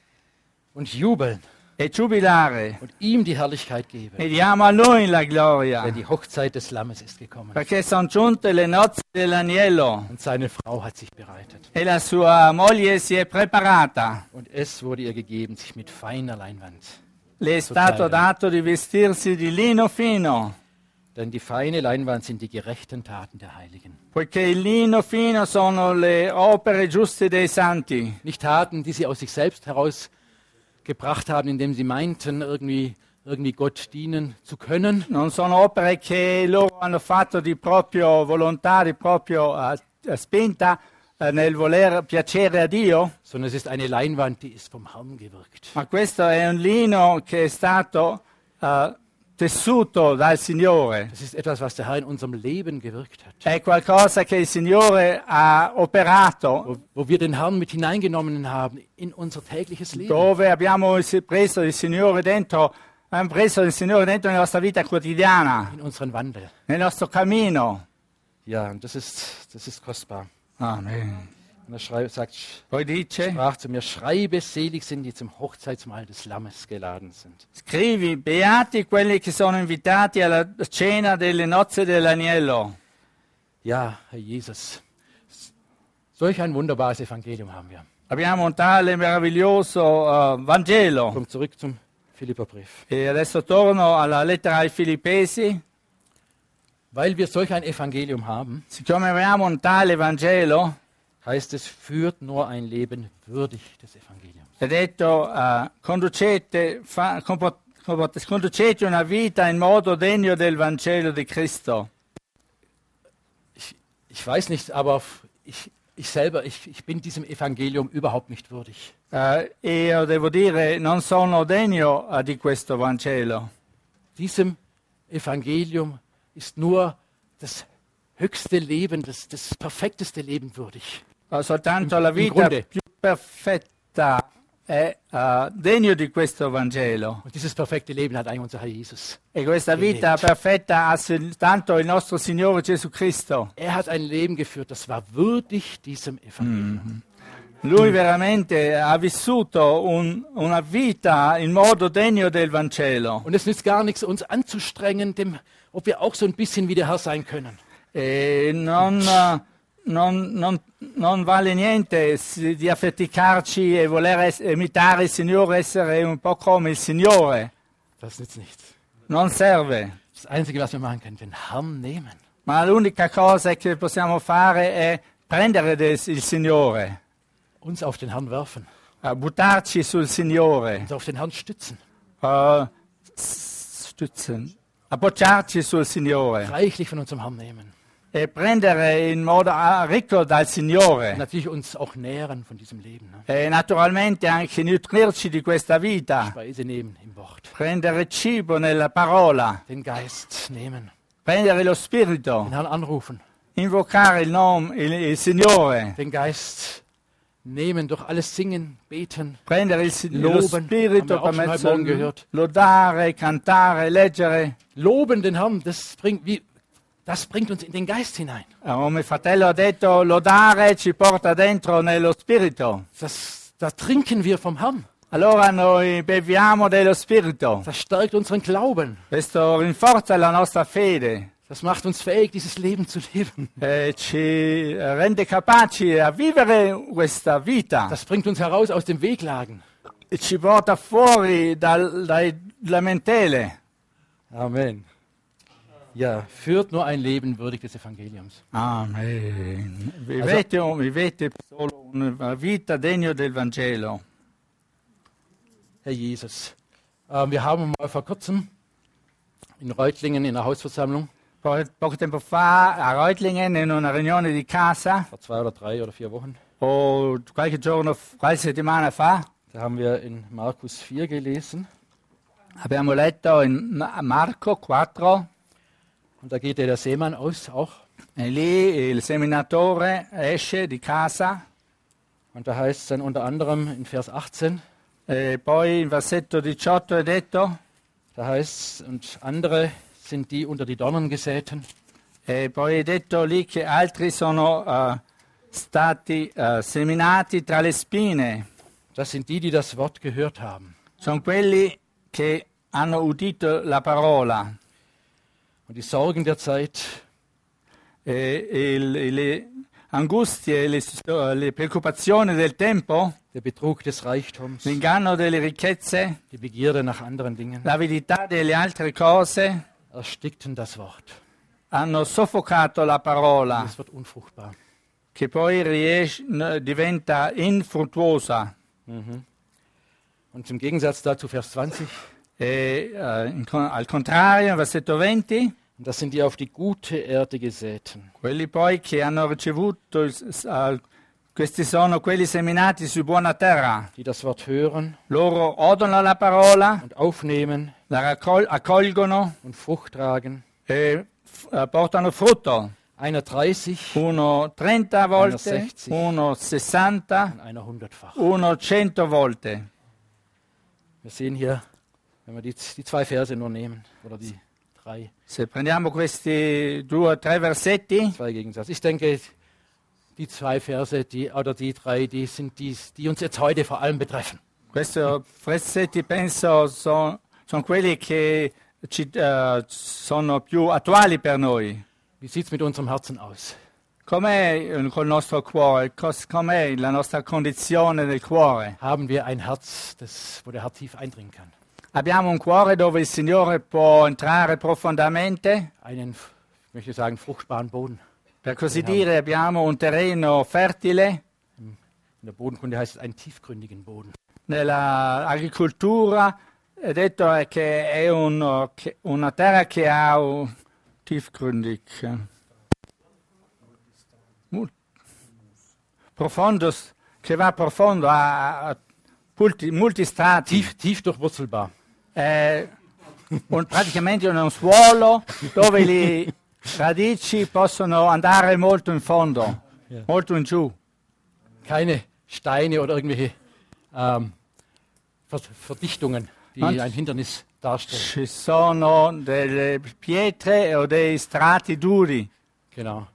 und jubeln e giubilare und ihm die Herrlichkeit geben. e diamo a Lui la gloria, Denn die Hochzeit des Lammes ist gekommen perché sono giunte le nozze dell'agnello und seine Frau hat sich bereitet. e la sua moglie si è preparata. Und es wurde ihr gegeben, sich mit feiner Leinwand. Le è stato dato di vestirsi di lino fino, Denn die feine Leinwand sind die gerechten Taten der Heiligen. poiché il lino fino sono le opere giuste dei santi. Nicht Taten, die sie aus sich selbst herausgebracht haben, indem sie meinten, irgendwie Gott dienen zu können, Non sono opere che loro hanno fatto di proprio volontà, di proprio spinta nel voler piacere a Dio, sondern es ist eine Leinwand, die ist vom Herrn gewirkt. ma questo è un lino che è stato tessuto dal Signore, Das ist etwas, was der Herr in unserem Leben gewirkt hat. è qualcosa che il Signore ha operato, Wo wir den Herrn mit hineingenommen haben in unser tägliches Leben. dove abbiamo preso il Signore dentro, abbiamo preso il Signore dentro nella nostra vita quotidiana, In unseren Wandel. nel nostro cammino. Ja, und das ist kostbar. Amen. Und er Poi dice, sprach zu mir, schreibe, selig sind, die zum Hochzeitsmahl des Lammes geladen sind. scrivi, beati quelli che sono invitati alla cena delle nozze dell'agnello. Ja, Herr Jesus, solch ein wunderbares Evangelium haben wir. Abbiamo un tale meraviglioso Vangelo. Kommt zurück zum Philipperbrief. E adesso torno alla lettera ai Filippesi. Weil wir solch ein Evangelium haben, Siccome abbiamo un tale Vangelo, heißt es, führt nur ein Leben würdig des Evangeliums. è detto conducete una vita in modo degno del Vangelo di Cristo. Ich weiß nicht, aber ich selber bin diesem Evangelium überhaupt nicht würdig. Io devo dire, non sono degno di questo Vangelo. Diesem Evangelium ist nur das höchste Leben, das perfekteste Leben würdig. Soltanto la vita Grunde. più perfetta è degno di questo Vangelo. Und dieses perfekte Leben hat eigentlich unser Herr Jesus. E questa vita Gelebt. perfetta ha soltanto il nostro Signore Gesù Cristo. Er hat ein Leben geführt, das war würdig diesem Evangelium. Lui veramente ha vissuto una vita in modo degno del Vangelo. Und es nützt gar nichts, uns anzustrengen, ob wir auch so ein bisschen wie der Herr sein können. E non vale niente di affaticarci e voler imitare il Signore, essere un po' come il Signore. Das nützt nichts. Non serve. Das Einzige, was wir machen können, den Herrn nehmen. Ma l'unica cosa che possiamo fare è prendere il Signore, Uns auf den Herrn werfen, buttarci sul Signore, uns auf den Herrn stützen, appoggiarci sul Signore reichlich von unserem Herrn nehmen. e prendere in modo ricco dal Und Signore natürlich uns auch nähren von diesem Leben. Ne? e naturalmente anche nutrirci di questa vita, Speise nehmen im Wort. prendere cibo nella parola, Den Geist nehmen. prendere lo Spirito, Den Herrn anrufen. invocare il Signore, Den Geist nehmen durch alles Singen, Beten. prendere lo Loben, Spirito haben wir auch schon per heute mezzo Morgen gehört. lodare, cantare, leggere. Loben den Herrn, das bringt uns in den Geist hinein. Come il fratello ha detto, lodare ci porta dentro nello Spirito. Da trinken wir vom Herrn. Allora noi beviamo dello Spirito. Das stärkt unseren Glauben. Questo rinforza la nostra fede, Das macht uns fähig, dieses Leben zu leben. ci rende capaci a vivere questa vita, Das bringt uns heraus aus den Weglagen. e ci porta fuori dalle lamentele. Amen. Ja, führt nur ein Leben würdig des Evangeliums. Amen. Vivete solo una vita degna del Vangelo. Herr Jesus, wir haben mal vor kurzem in Reutlingen in der Hausversammlung, Poco tempo fa a Reutlingen in una riunione di casa, vor 2 oder 3 oder 4 Wochen, o qualche settimana fa, da haben wir in Markus 4 gelesen. abbiamo letto in Marco 4, Und da geht der Seemann aus auch. e lì il seminatore esce di casa, Und da heißt es dann unter anderem in Vers 18, e poi in versetto 18 è detto, da heißt es, und andere sind die unter die Dornen gesäten, e poi è detto lì che altri sono stati seminati tra le spine, das sind die, die das Wort gehört haben. sono quelli che hanno udito la parola. Und die Sorgen der Zeit, Le angustie, le preoccupazioni del tempo, der Betrug des Reichtums, l'inganno delle ricchezze, die Begierde nach anderen Dingen, l'avidità delle altre cose erstickten das Wort. hanno soffocato la parola, Es wird unfruchtbar. che poi diventa infruttuosa. Und im Gegensatz dazu Vers 20, Al contrario, in versetto 20, und das sind die auf die gute Erde gesäten. quelli poi che hanno ricevuto Questi sono quelli seminati su buona terra. die das Wort hören Loro odono la parola, und aufnehmen la accolgono und Frucht tragen. e portano frutto. Einer 30 Uno 30 volte, 60. uno 60, und einer 100-fach. uno 100 volte. Wir sehen hier, wenn wir die 2 Verse nur nehmen, oder die 3, Se prendiamo questi 2 o 3 versetti, 2 Gegensätze. Ich denke, die 2 Verse, oder die 3, die sind die uns jetzt heute vor allem betreffen. questi versetti penso sono quelli che sono più attuali per noi. Wie sieht es mit unserem Herzen aus? Com'è col nostro cuore? Com'è la nostra condizione del cuore? Haben wir ein Herz, wo der Herr tief eindringen kann? Abbiamo un cuore dove il Signore può entrare profondamente? Einen, ich möchte sagen, fruchtbaren Boden. Per così dire, abbiamo un terreno fertile. In der Bodenkunde heißt es einen tiefgründigen Boden. Nell'agricoltura è detto che è una terra che ha un tiefgründig, profondo, che va profondo, ha molti strati. Tief durchwurzelbar. Praticamente è un suolo dove le radici possono andare molto in fondo, molto in giù. Keine Steine oder irgendwelche Verdichtungen, die ein Hindernis darstellen. Ci sono delle pietre o dei strati duri. Genau.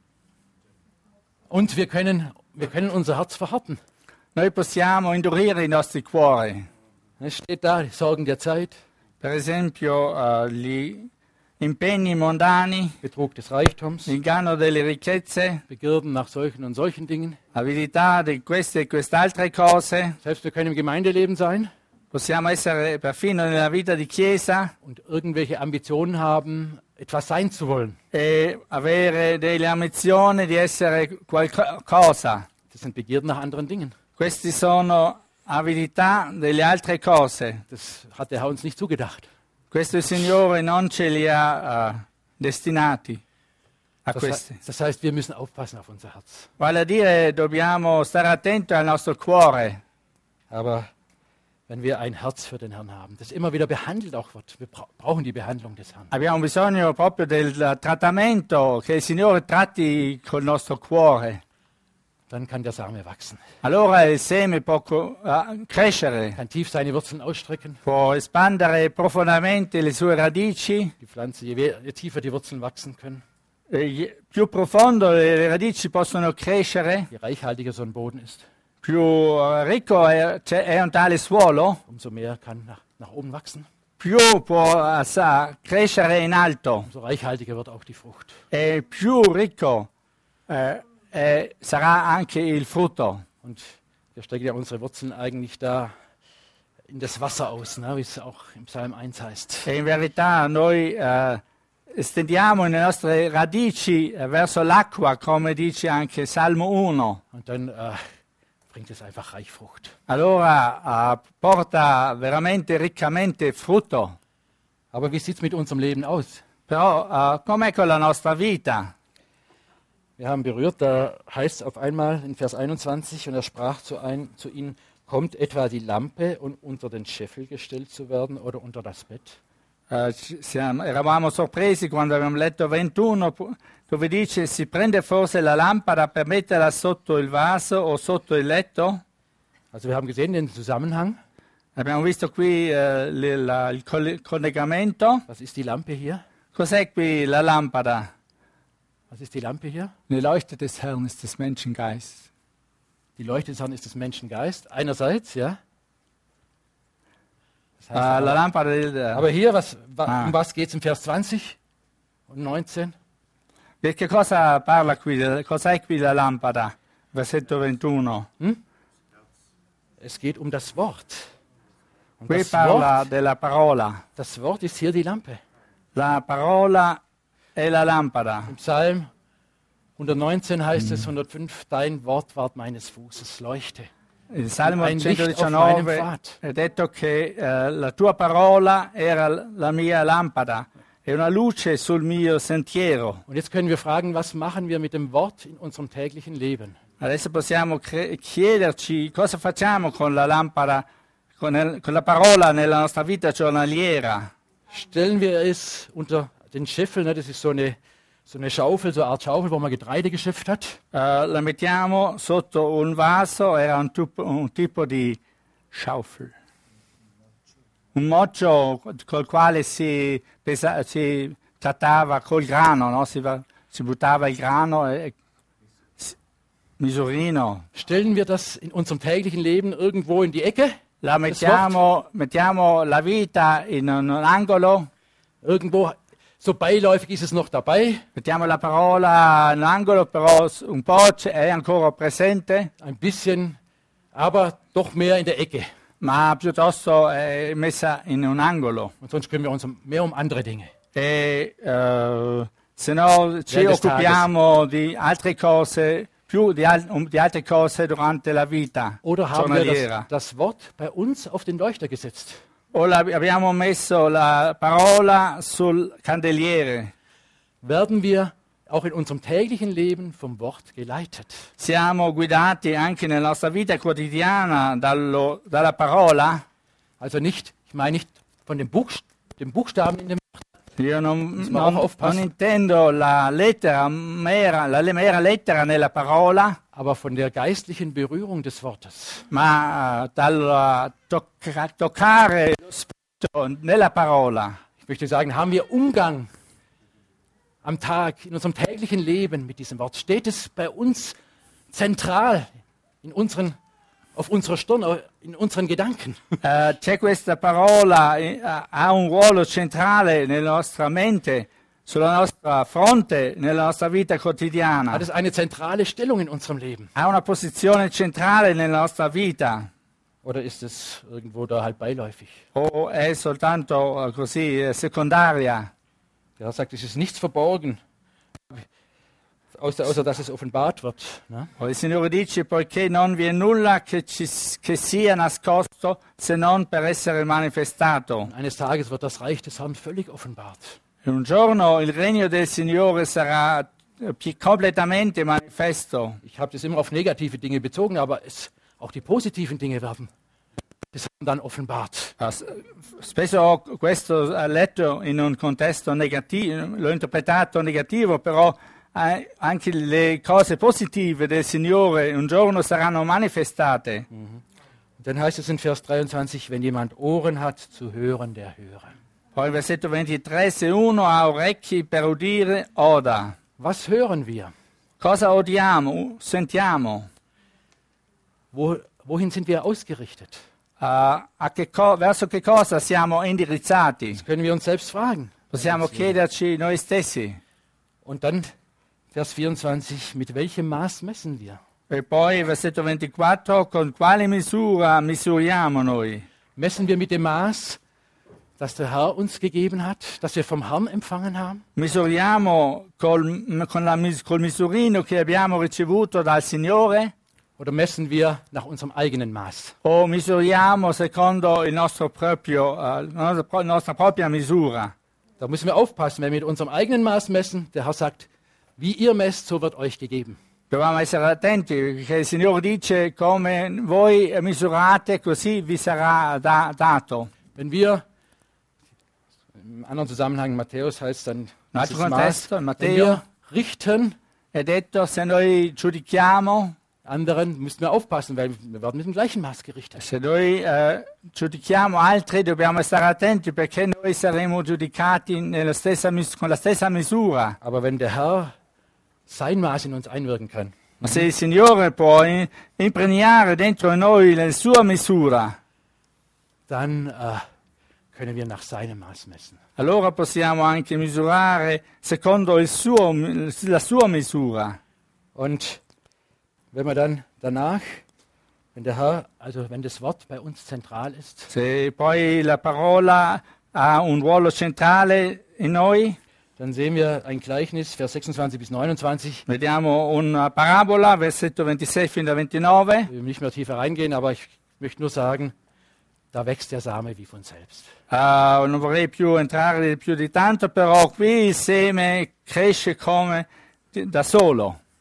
Und wir können unser Herz verhärten. Noi possiamo indurire i nostri cuori. Es steht da, die Sorgen der Zeit, Per esempio gli impegni mondani, Betrug des Reichtums, l'inganno delle ricchezze, Begierden nach solchen und solchen Dingen. avidità di queste e quest'altre cose. Selbst wir können im Gemeindeleben sein Possiamo essere perfino nella vita di chiesa und irgendwelche Ambitionen haben, etwas sein zu wollen. e avere delle ambizioni di essere qualcosa. Das sind Begierden nach anderen Dingen. Queste sono avidità delle altre cose. Das hat der Herr uns nicht zugedacht. Questo il Signore non ce li ha destinati a questi. Das heißt, wir müssen aufpassen auf unser Herz. Vale a dire, dobbiamo stare attenti al nostro cuore. Aber wenn wir ein Herz für den Herrn haben, das immer wieder behandelt auch wird, wir brauchen die Behandlung des Herrn. Abbiamo bisogno proprio del trattamento, che il Signore tratti col nostro cuore. Dann kann der Same wachsen, Allora il seme può crescere, kann tief seine Wurzeln ausstrecken. può espandere profondamente le sue radici. Die Pflanze, je tiefer die Wurzeln wachsen können, Più profondo le radici possono crescere, je reichhaltiger so ein Boden ist, più ricco è un tale suolo, umso mehr kann nach oben wachsen, più può crescere in alto umso reichhaltiger wird auch die Frucht. e più ricco sarà anche il frutto. Und wir strecken ja unsere Wurzeln eigentlich da in das Wasser aus, ne, wie es auch im Psalm 1 heißt. E in verità noi estendiamo le nostre radici verso l'acqua, come dice anche Salmo 1. Und dann bringt es einfach reich Frucht. Allora porta veramente riccamente frutto. Aber wie sieht es mit unserem Leben aus? Però com'è con la nostra vita? Wir haben berührt, da heißt es auf einmal in Vers 21, und er sprach zu ihnen, kommt etwa die Lampe, um unter den Scheffel gestellt zu werden oder unter das Bett? Eravamo sorpresi quando abbiamo letto 21, dove dice si prende forse la lampada per metterla sotto il vaso o sotto il letto? Also wir haben gesehen den Zusammenhang. Abbiamo visto qui il collegamento. Was ist die Lampe hier? Cos'è qui la lampada? Was ist die Lampe hier? Die Leuchte des Herrn ist des Menschengeistes. Die Leuchte des Herrn ist des Menschengeist. Einerseits, ja. Das heißt La lampada aber hier, um was geht es im Vers 20 und 19? Che cosa parla qui? Cos'è qui la lampada? Versetto 21. Es geht um das Wort. Und Qui parla della parola. das Wort ist hier die Lampe. La parola è la lampada. Im Psalm 119 heißt es, 105, dein Wort ward meines Fußes Leuchte. Il Salmo Ein Licht auf meinem 119 Pfad. è detto che la tua parola era la mia lampada, è una luce sul mio sentiero. Und jetzt können wir fragen, was machen wir mit dem Wort in unserem täglichen Leben? Adesso possiamo chiederci cosa facciamo con la lampada, con la parola nella nostra vita giornaliera. Stellen wir es unter den Scheffel, ne? Das ist so eine Schaufel, so eine Art Schaufel, wo man Getreide geschifft hat. La mettiamo sotto un vaso, era un tipo di schaufel. Un moccio col quale si trattava col grano, no? Si buttava il grano misurino. Stellen wir das in unserem täglichen Leben irgendwo in die Ecke? La mettiamo la vita in un angolo. Irgendwo, so beiläufig ist es noch dabei. Mettiamo la parola in un angolo, però un po' è ancora presente. Ein bisschen, aber doch mehr in der Ecke. Ma piuttosto è messa in un angolo. Und sonst kümmern wir uns mehr um andere Dinge. E se no ci occupiamo di altre cose, più di altre cose durante la vita Oder haben wir giornaliera. das Wort bei uns auf den Leuchter gesetzt? O abbiamo messo la parola sul candeliere. Werden wir auch in unserem täglichen Leben vom Wort geleitet? Siamo guidati anche nella nostra vita quotidiana dalla parola? Also nicht, ich meine nicht von dem Buchstaben in dem Io Müssen wir auch non aufpassen. intendo la mera lettera nella parola, aber von der geistlichen Berührung des Wortes. ma dal toccare lo spirito nella parola. Ich möchte sagen, haben wir Umgang am Tag, in unserem täglichen Leben mit diesem Wort? Steht es bei uns zentral auf unserer Stirn, in unseren Gedanken? C'è questa parola, ha un ruolo centrale nella nostra mente, sulla nostra fronte, nella nostra vita quotidiana. Hat es eine zentrale Stellung in unserem Leben? Ha una posizione centrale nella nostra vita. Oder ist es irgendwo da halt beiläufig? O è soltanto così secondaria? Der Herr sagt, es ist nichts verborgen, außer dass es offenbart wird. Ne? Il Signore dice, poiché non vi è nulla che sia nascosto se non per essere manifestato. Eines Tages wird das Reich des Herrn völlig offenbart. Un giorno il regno del Signore sarà completamente manifesto. Ich habe das immer auf negative Dinge bezogen, aber auch die positiven Dinge werden des Herrn dann offenbart. Spesso ho questo letto in un contesto negativo, l'ho interpretato negativo, però anche le cose positive del Signore un giorno saranno manifestate. Dann heißt es in Vers 23, wenn jemand Ohren hat zu hören, der höre. Poi il versetto 23, se uno ha orecchi per udire, oda. Was hören wir? Cosa odiamo, sentiamo? Wohin sind wir ausgerichtet? Verso che cosa siamo indirizzati? Das können wir uns selbst fragen. Possiamo chiederci noi stessi. Und dann Vers 24, mit welchem Maß messen wir? E poi versetto 24, con quale misura misuriamo noi? Messen wir mit dem Maß, das der Herr uns gegeben hat, das wir vom Herrn empfangen haben? Misuriamo col misurino che abbiamo ricevuto dal Signore? Oder messen wir nach unserem eigenen Maß? O misuriamo secondo il nostro la nostra propria misura? Da müssen wir aufpassen, wenn wir mit unserem eigenen Maß messen. Der Herr sagt, wie ihr messt, so wird euch gegeben. Dobbiamo essere attenti, perché il Signore dice, come voi misurate, così vi sarà dato. Wenn wir, im anderen Zusammenhang, Matthäus heißt dann, dieses Maß, wenn Matteo, wir richten, è detto, se noi giudichiamo, anderen müssen wir aufpassen, weil wir werden mit dem gleichen Maß gerichtet. se noi giudichiamo altri, dobbiamo stare attenti, perché noi saremo giudicati con la stessa misura. Aber wenn der Herr sein Maß in uns einwirken kann, Ma se il Signore può impregnare dentro noi la sua misura, dann können wir nach seinem Maß messen. allora possiamo anche misurare secondo la sua misura. Und wenn wir dann danach, wenn der Herr, also wenn das Wort bei uns zentral ist, Se poi la parola ha un ruolo centrale in noi, dann sehen wir ein Gleichnis, Vers 26 bis 29. vediamo una parabola, versetto 26 fino a 29. Ich will nicht mehr tiefer reingehen, aber ich möchte nur sagen, da wächst der Same wie von selbst. Non vorrei più entrare più di tanto, però qui il seme cresce come da solo.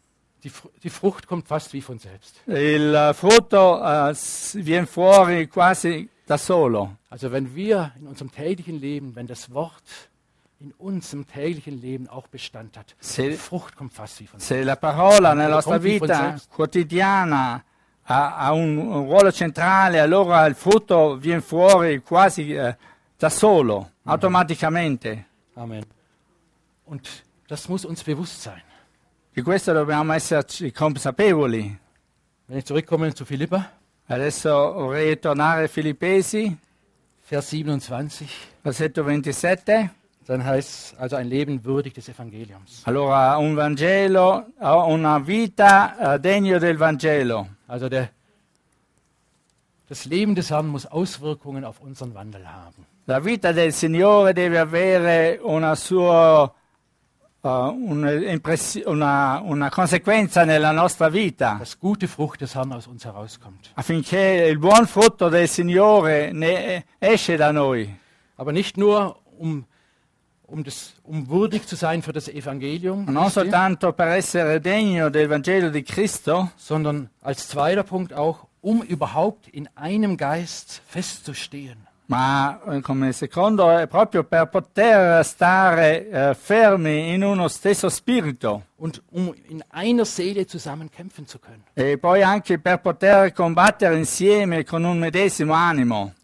Die Frucht kommt fast wie von selbst. Il frutto viene fuori quasi da solo. Also wenn wir in unserem täglichen Leben, wenn das Wort in unserem täglichen Leben auch Bestand hat, die Frucht kommt fast wie von selbst. Se la parola nella nostra Kommt wie von vita selbst. quotidiana ha un ruolo centrale, allora il frutto viene fuori quasi da solo, automaticamente. Amen. Und das muss uns bewusst sein. Di questo dobbiamo esserci consapevoli. Wenn ich zurückkomme zu Philippa, Adesso vorrei tornare ai Filippesi, Vers 27, versetto 27. dann heißt also ein Leben würdig des Evangeliums. Allora, un Vangelo, una vita degno del Vangelo. Also das Leben des Herrn muss Auswirkungen auf unseren Wandel haben. La vita del Signore deve avere una sua una conseguenza nella nostra vita, Dass gute Frucht des Herrn aus uns herauskommt. affinché il buon frutto del Signore ne esce da noi. Aber nicht nur, um würdig zu sein für das Evangelium, Non soltanto per essere degno del Vangelo di Cristo, sondern als zweiter Punkt auch, um überhaupt in einem Geist festzustehen. ma come secondo è proprio per poter stare fermi in uno stesso spirito Und um in einer Seele zusammen kämpfen zu können. e poi anche per poter combattere insieme con un medesimo animo.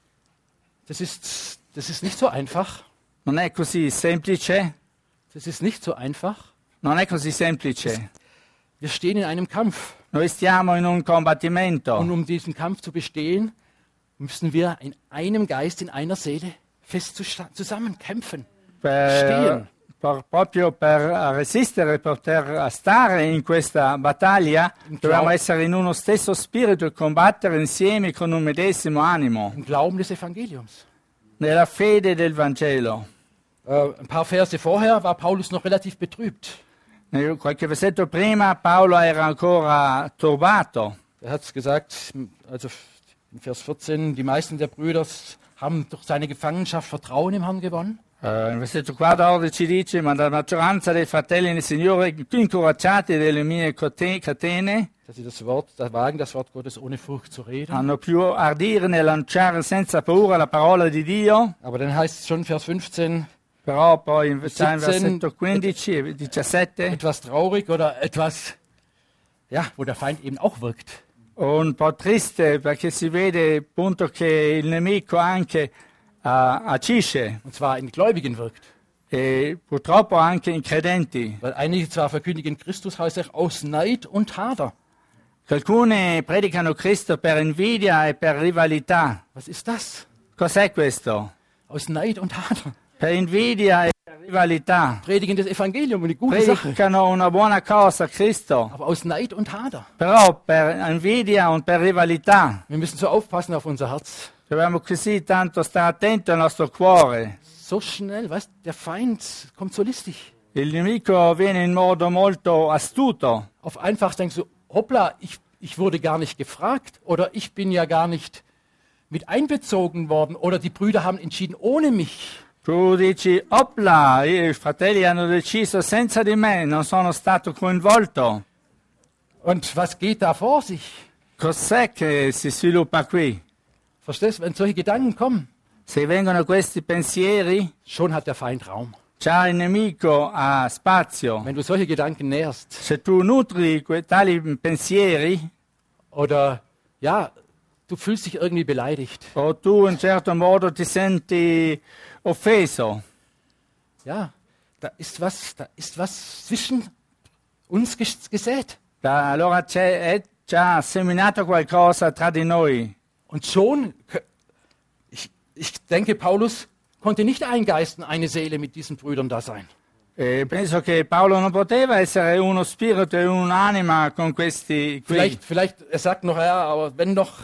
Das ist nicht so einfach. Non è così semplice, Das ist nicht so einfach. non è così semplice. Wir stehen in einem Kampf. Noi stiamo in un combattimento. Und um diesen Kampf zu bestehen, müssen wir in einem Geist, in einer Seele zusammen kämpfen. Stehen. Proprio per resistere, poter stare in questa battaglia, dobbiamo essere in uno stesso spirito e combattere insieme con un medesimo animo, Im Glauben des Evangeliums. nella fede del Vangelo. Ein paar Verse vorher war Paulus noch relativ betrübt. Qualche versetto prima Paolo era ancora turbato. Er hat gesagt, also in Vers 14, die meisten der Brüder haben durch seine Gefangenschaft Vertrauen im Herrn gewonnen. Il versetto 14 dice: ma la maggioranza dei fratelli nel Signore, più incoraggiati delle mie catene, Dass sie das wagen, das Wort Gottes ohne Furcht zu reden. hanno più ardire nel lanciare senza paura la parola di Dio. Aber dann heißt es schon Vers 15, Però poi in 17, versetto 15 e 17 etwas traurig oder etwas, ja, wo der Feind eben auch wirkt. un po' triste perché si vede appunto che il nemico anche agisce Und zwar in Gläubigen wirkt. e purtroppo anche in credenti. Weil einige zwar verkündigen Christus, heißt er aus Neid und Hader. Alcuni predicano Cristo per invidia e per rivalità. Was ist das? Cos'è questo? Aus Neid und Hader. Per invidia e per rivalità. Predigen das Evangelium, eine gute Sache. Predicano una buona cosa a Cristo, Aber aus Neid und Hader. però per invidia und per rivalità. Wir müssen so aufpassen auf unser Herz. Dobbiamo così tanto stare attenti al nostro cuore. So schnell, weißt, der Feind kommt so listig. Il nemico viene in modo molto astuto. Auf einfach denkst du, hoppla, ich wurde gar nicht gefragt oder ich bin ja gar nicht mit einbezogen worden oder die Brüder haben entschieden ohne mich. Tu dici, opla, i fratelli hanno deciso senza di me, non sono stato coinvolto. Und was geht da vor sich? Cos'è che si sviluppa qui? Verstehst du, wenn solche Gedanken kommen, Se vengono questi pensieri, schon hat der Feind Raum. già il nemico ha spazio. Wenn du solche Gedanken nährst Se tu nutri tali pensieri, oder ja, du fühlst dich irgendwie beleidigt. o tu in certo modo ti senti offeso, Ja, da ist was zwischen uns gesät. allora è già seminato qualcosa tra di noi. Und schon, ich denke, Paulus konnte nicht ein Geist und eine Seele mit diesen Brüdern da sein. E penso che Paolo non poteva essere uno spirito e un'anima con questi qui. Vielleicht, er sagt noch, ja, aber wenn doch,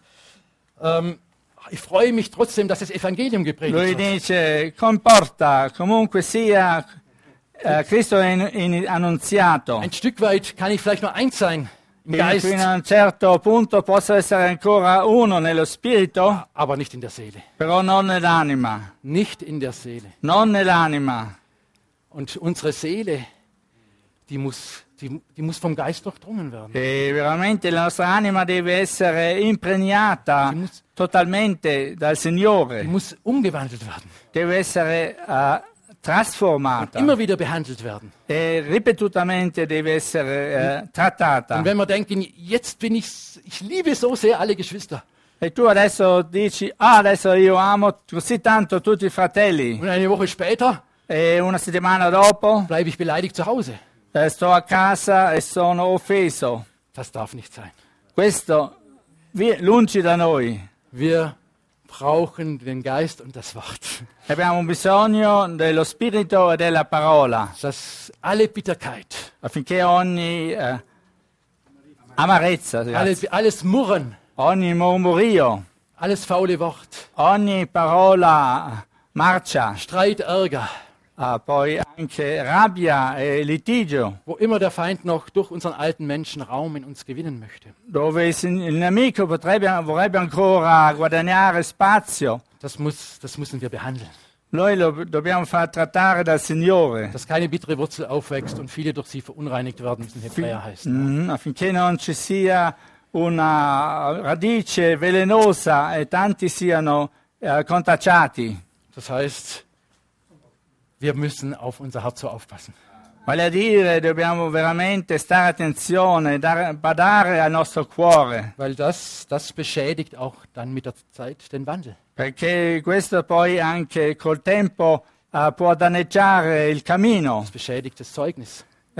ich freue mich trotzdem, dass das Evangelium gepredigt Lui wird. dice, comporta, comunque sia, Cristo è annunziato. Ein Stück weit kann ich vielleicht nur eins sein im Geist, Fino a un certo punto posso essere ancora uno nello spirito, aber nicht in der Seele. però non nell'anima. Nicht in der Seele. Non nell'anima. Und unsere Seele, die muss vom Geist durchdrungen werden. E veramente la nostra anima deve essere impregnata Die muss- totalmente dal Die Signore, muss umgewandelt werden. deve essere trasformata Immer wieder behandelt werden. e ripetutamente deve essere trattata. Und wenn wir denken, jetzt ich liebe so sehr alle Geschwister. E tu adesso dici, adesso io amo così tanto tutti i fratelli, Und eine Woche später e una settimana dopo bleibe ich beleidigt zu Hause. sto a casa e sono offeso. Das darf nicht sein. Questo lungi da noi. Wir brauchen den Geist und das Wort. Abbiamo bisogno dello spirito e della parola Dass alle Bitterkeit, affinché ogni amarezza, ragazzi, alles Murren, ogni murmurio, alles faule Wort, ogni parola marcia, Streit, Ärger, poi anche rabbia e litigio, wo immer der Feind noch durch unseren alten Menschen Raum in uns gewinnen möchte. dove il nemico vorrebbe ancora guadagnare spazio. Das müssen wir behandeln. Noi lo dobbiamo far trattare dal Signore Dass keine bittere Wurzel aufwächst und viele durch sie verunreinigt werden, wie es in Hebräer heißt. affinché non ci sia una radice velenosa e tanti siano contagiati. Das heißt, wir müssen auf unser Herz so aufpassen. Vale a dire, dobbiamo veramente stare attenzione, badare al nostro cuore, Weil das beschädigt auch dann mit der Zeit den Wandel. perché questo poi anche col tempo può danneggiare il cammino, Das beschädigt das Zeugnis.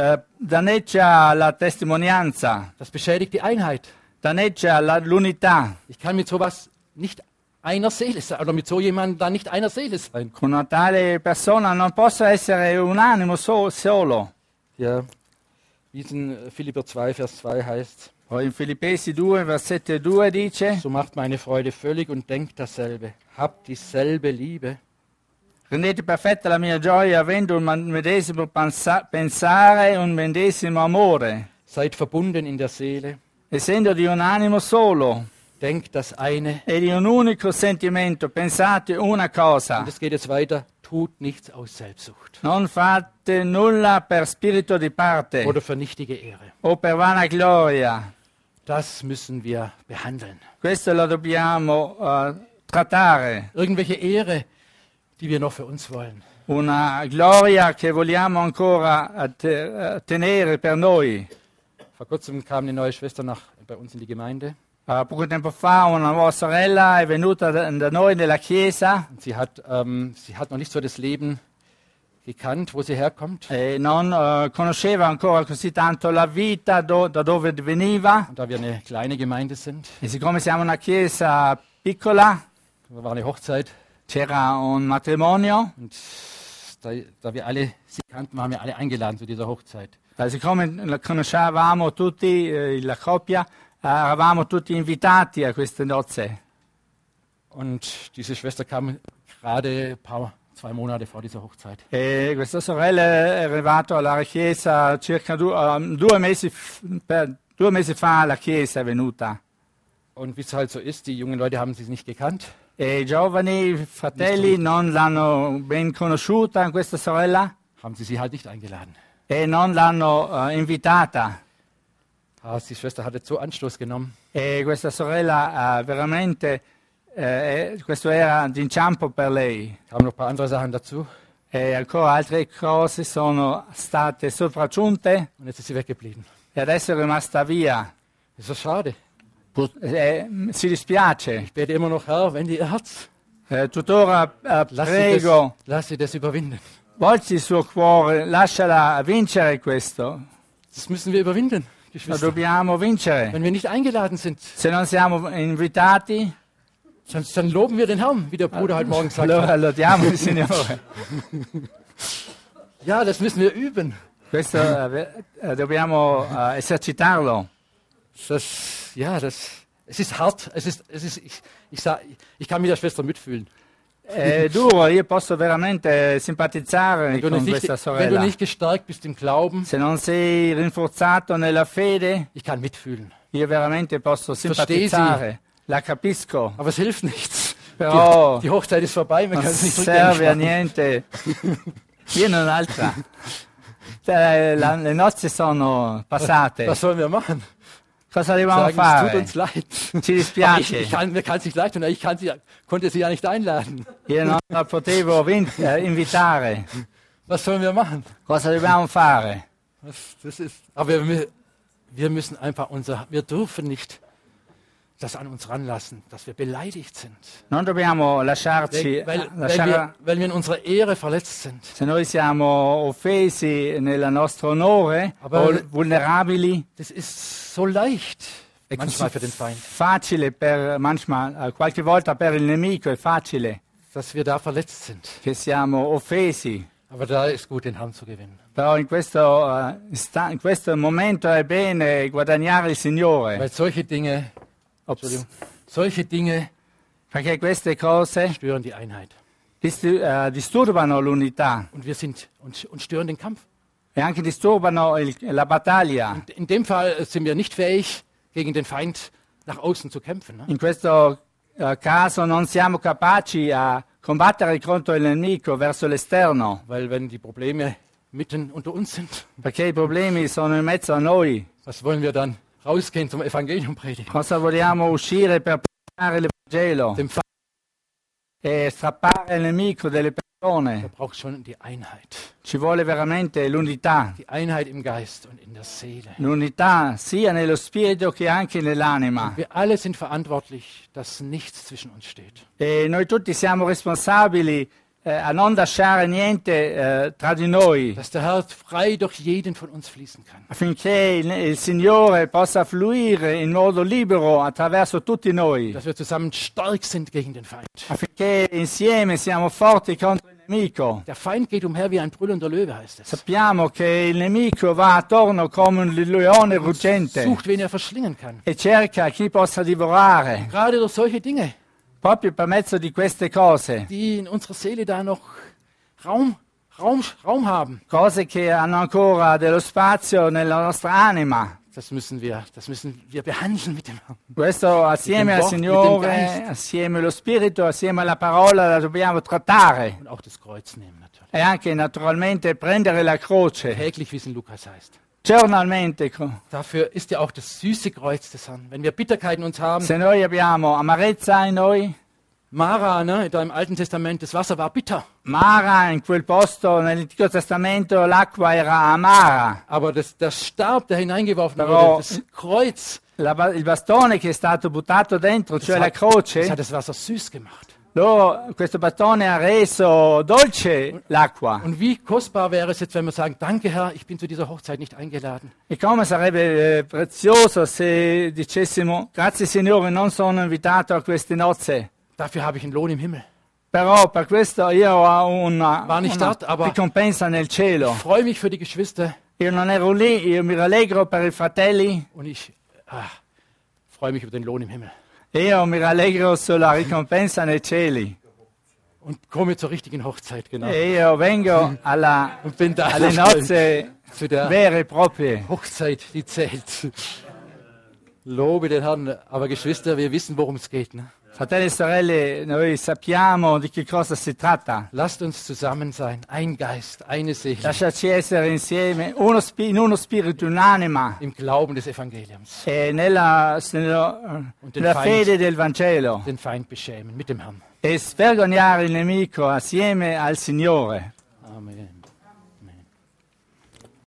danneggia la testimonianza, Das beschädigt die Einheit. danneggia l'unità. Ich kann mit sowas nicht einer Seele sein oder mit so jemandem dann nicht einer Seele sein. Con una tale persona non posso essere un animo solo. Ja, wie es in Philipper 2, Vers 2 heißt, Poi in Filippesi 2, versetto 2 dice: so macht meine Freude völlig und denkt dasselbe. Habt dieselbe Liebe. rendete perfetta la mia gioia avendo un medesimo pensare e un medesimo amore, Seid verbunden in der Seele. essendo di un animo solo Denkt das eine. e di un unico sentimento, pensate una cosa, Und es geht jetzt weiter. Tut nichts aus Selbstsucht non fate nulla per spirito di parte oder für nichtige Ehre. o per vanagloria. Das müssen wir behandeln. Questo lo dobbiamo trattare, Irgendwelche Ehre, die wir noch für uns wollen. una gloria che vogliamo ancora tenere per noi. Vor kurzem kam eine neue Schwester bei uns in die Gemeinde. Poco tempo fa una nuova sorella è venuta da noi nella chiesa Und sie hat noch nicht so das Leben gekannt, wo sie herkommt. e non conosceva ancora così tanto la vita da dove veniva. Und da wir eine kleine Gemeinde sind, E siccome siamo una chiesa piccola, da war eine Hochzeit. c'era un matrimonio, Und da wir alle sie kannten, waren wir alle eingeladen zu dieser Hochzeit. siccome la conoscevamo tutti, la coppia, eravamo tutti invitati a queste nozze. Und diese Schwester kam gerade 2 Monate vor dieser Hochzeit. E questa sorella è arrivata alla chiesa circa 2 mesi, 2 mesi fa alla chiesa è venuta. Und wie es halt so ist, die jungen Leute haben sie nicht gekannt. E i giovani fratelli non l'hanno ben conosciuta questa sorella Haben sie halt nicht eingeladen. e non l'hanno invitata. Die Schwester hatte so Anstoß genommen. E questa sorella veramente, questo era d'inciampo per lei. Kamen noch ein paar andere Sachen dazu. E ancora altre cose sono state sopraggiunte Und jetzt ist sie weggeblieben. e adesso è rimasta via. Ist das schade. Si dispiace. Ich bete immer noch, Herr, wenn ihr Herz, Tuttora prego, lass sie das überwinden. volti il suo cuore, lasciala vincere questo. Das müssen wir überwinden, Lo Geschwister. dobbiamo vincere. Wenn wir nicht eingeladen sind, Se non siamo invitati, dann loben wir den Herrn, wie der Bruder heute Morgen sagte. allora lodiamo il Signore. Ja, das müssen wir üben. Questo dobbiamo esercitarlo. Es ist hart. Ich kann mit der Schwester mitfühlen. È duro, io posso veramente simpatizzare con questa Wenn du sorella. nicht gestärkt bist im Glauben, Se non sei rinforzato nella fede, ich kann mitfühlen. io veramente posso simpatizzare. La capisco, Aber es hilft nichts. però Die Hochzeit ist vorbei, man non kann es nicht serve a rückgängig machen. niente. Viene un'altra. Le nozze sono passate. Was sollen wir machen? Cosa dobbiamo Sagen, es tut fare? uns leid. Ci Aber dispiace. mir kann es nicht leid tun, konnte sie ja nicht einladen. Io non la potevo invitare. Was sollen wir machen? Cosa dobbiamo fare? Das ist, aber wir müssen einfach wir dürfen nicht das an uns ranlassen, dass wir beleidigt sind. Non dobbiamo lasciarci, Weil wir in unserer Ehre verletzt sind. se noi siamo offesi nel nostro onore o vulnerabili, Das ist so leicht, è manchmal für così den Feind, facile qualche volta per il nemico è facile dass wir da verletzt sind. che siamo offesi. Aber da ist gut, den Herrn zu gewinnen. Però in questo momento è bene guadagnare il Signore. Weil solche Dinge, Perché queste cose stören die Einheit. disturbano l'unità Und und stören den Kampf. e anche disturbano la battaglia. In dem Fall sind wir nicht fähig, gegen den Feind nach außen zu kämpfen. Ne? In questo caso non siamo capaci a combattere contro il nemico verso l'esterno, Weil wenn die Probleme mitten unter uns sind, perché i problemi sono in mezzo a noi. was wollen wir dann rausgehen zum Evangelium predigen? Cosa vogliamo uscire per predicare l'Evangelo Dem Feind e strappare il nemico delle persone? braucht schon die Einheit. Ci vuole veramente l'unità. Die Einheit im Geist und in der Seele. L'unità sia nello spirito che anche nell'anima. Wir alle sind verantwortlich, dass nichts zwischen uns steht. E noi tutti siamo responsabili a non lasciare niente tra di noi, Dass der Herr frei durch jeden von uns fließen kann. affinché il Signore possa fluire in modo libero attraverso tutti noi, Dass wir zusammen stark sind gegen den Feind. affinché insieme siamo forti contro il nemico. Der Feind geht umher wie ein brüllender Löwe, heißt es. Sappiamo che il nemico va attorno come un leone ruggente Sucht, wen er verschlingen kann. e cerca chi possa divorare, Gerade durch solche Dinge, proprio per mezzo di queste cose, die in unserer Seele da noch Raum haben. cose che hanno ancora dello spazio nella nostra anima. Das müssen wir behandeln mit dem Herrn. Questo assieme Mit dem al Wort, mit dem Signore, Geist. assieme allo Spirito, assieme alla parola la dobbiamo trattare Und auch das Kreuz nehmen natürlich. e anche naturalmente prendere la croce Täglich, wie es in Lukas heißt. giornalmente. Dafür ist ja auch das süße Kreuz des Herrn. Wenn wir Bitterkeiten in uns haben, Se noi abbiamo amarezza in noi, Mara, ne, da im Alten Testament, das Wasser war bitter. Mara in quel posto nell'Antico Testamento l'acqua era amara, Aber der Stab, der hineingeworfen Però- wurde, das Kreuz, il bastone che è stato buttato dentro, cioè la das croce, hat das Wasser süß gemacht. questo bastone ha reso dolce l'acqua. Und wie kostbar wäre es jetzt, wenn wir sagen, danke Herr, ich bin zu dieser Hochzeit nicht eingeladen. E come sarebbe prezioso se dicessimo grazie Signore, non sono invitato a queste nozze, Dafür habe ich einen Lohn im Himmel. però per questo io ho una nicht dort, aber- ricompensa nel cielo. Ich freue mich für die Geschwister Io non ero lì, io mi rallegro per i fratelli und ich freue mich über den Lohn im Himmel. e io mi rallegro sulla ricompensa nei cieli. Und komme zur richtigen Hochzeit, genau. E io vengo Und bin da alle nozze zu der vere e proprie. Hochzeit, die zählt. Lobe den Herrn. Aber Geschwister, wir wissen, worum es geht. Ne? Fratelli e sorelle, noi sappiamo di che cosa si tratta. Lasst uns zusammen sein. Ein Geist, eine Seele. Lasciarci essere insieme, in uno spirito, un'anima, Im Glauben des Evangeliums. e nella fede del Vangelo, Den Feind beschämen mit dem Herrn. e svergognare il nemico assieme al Signore. Amen.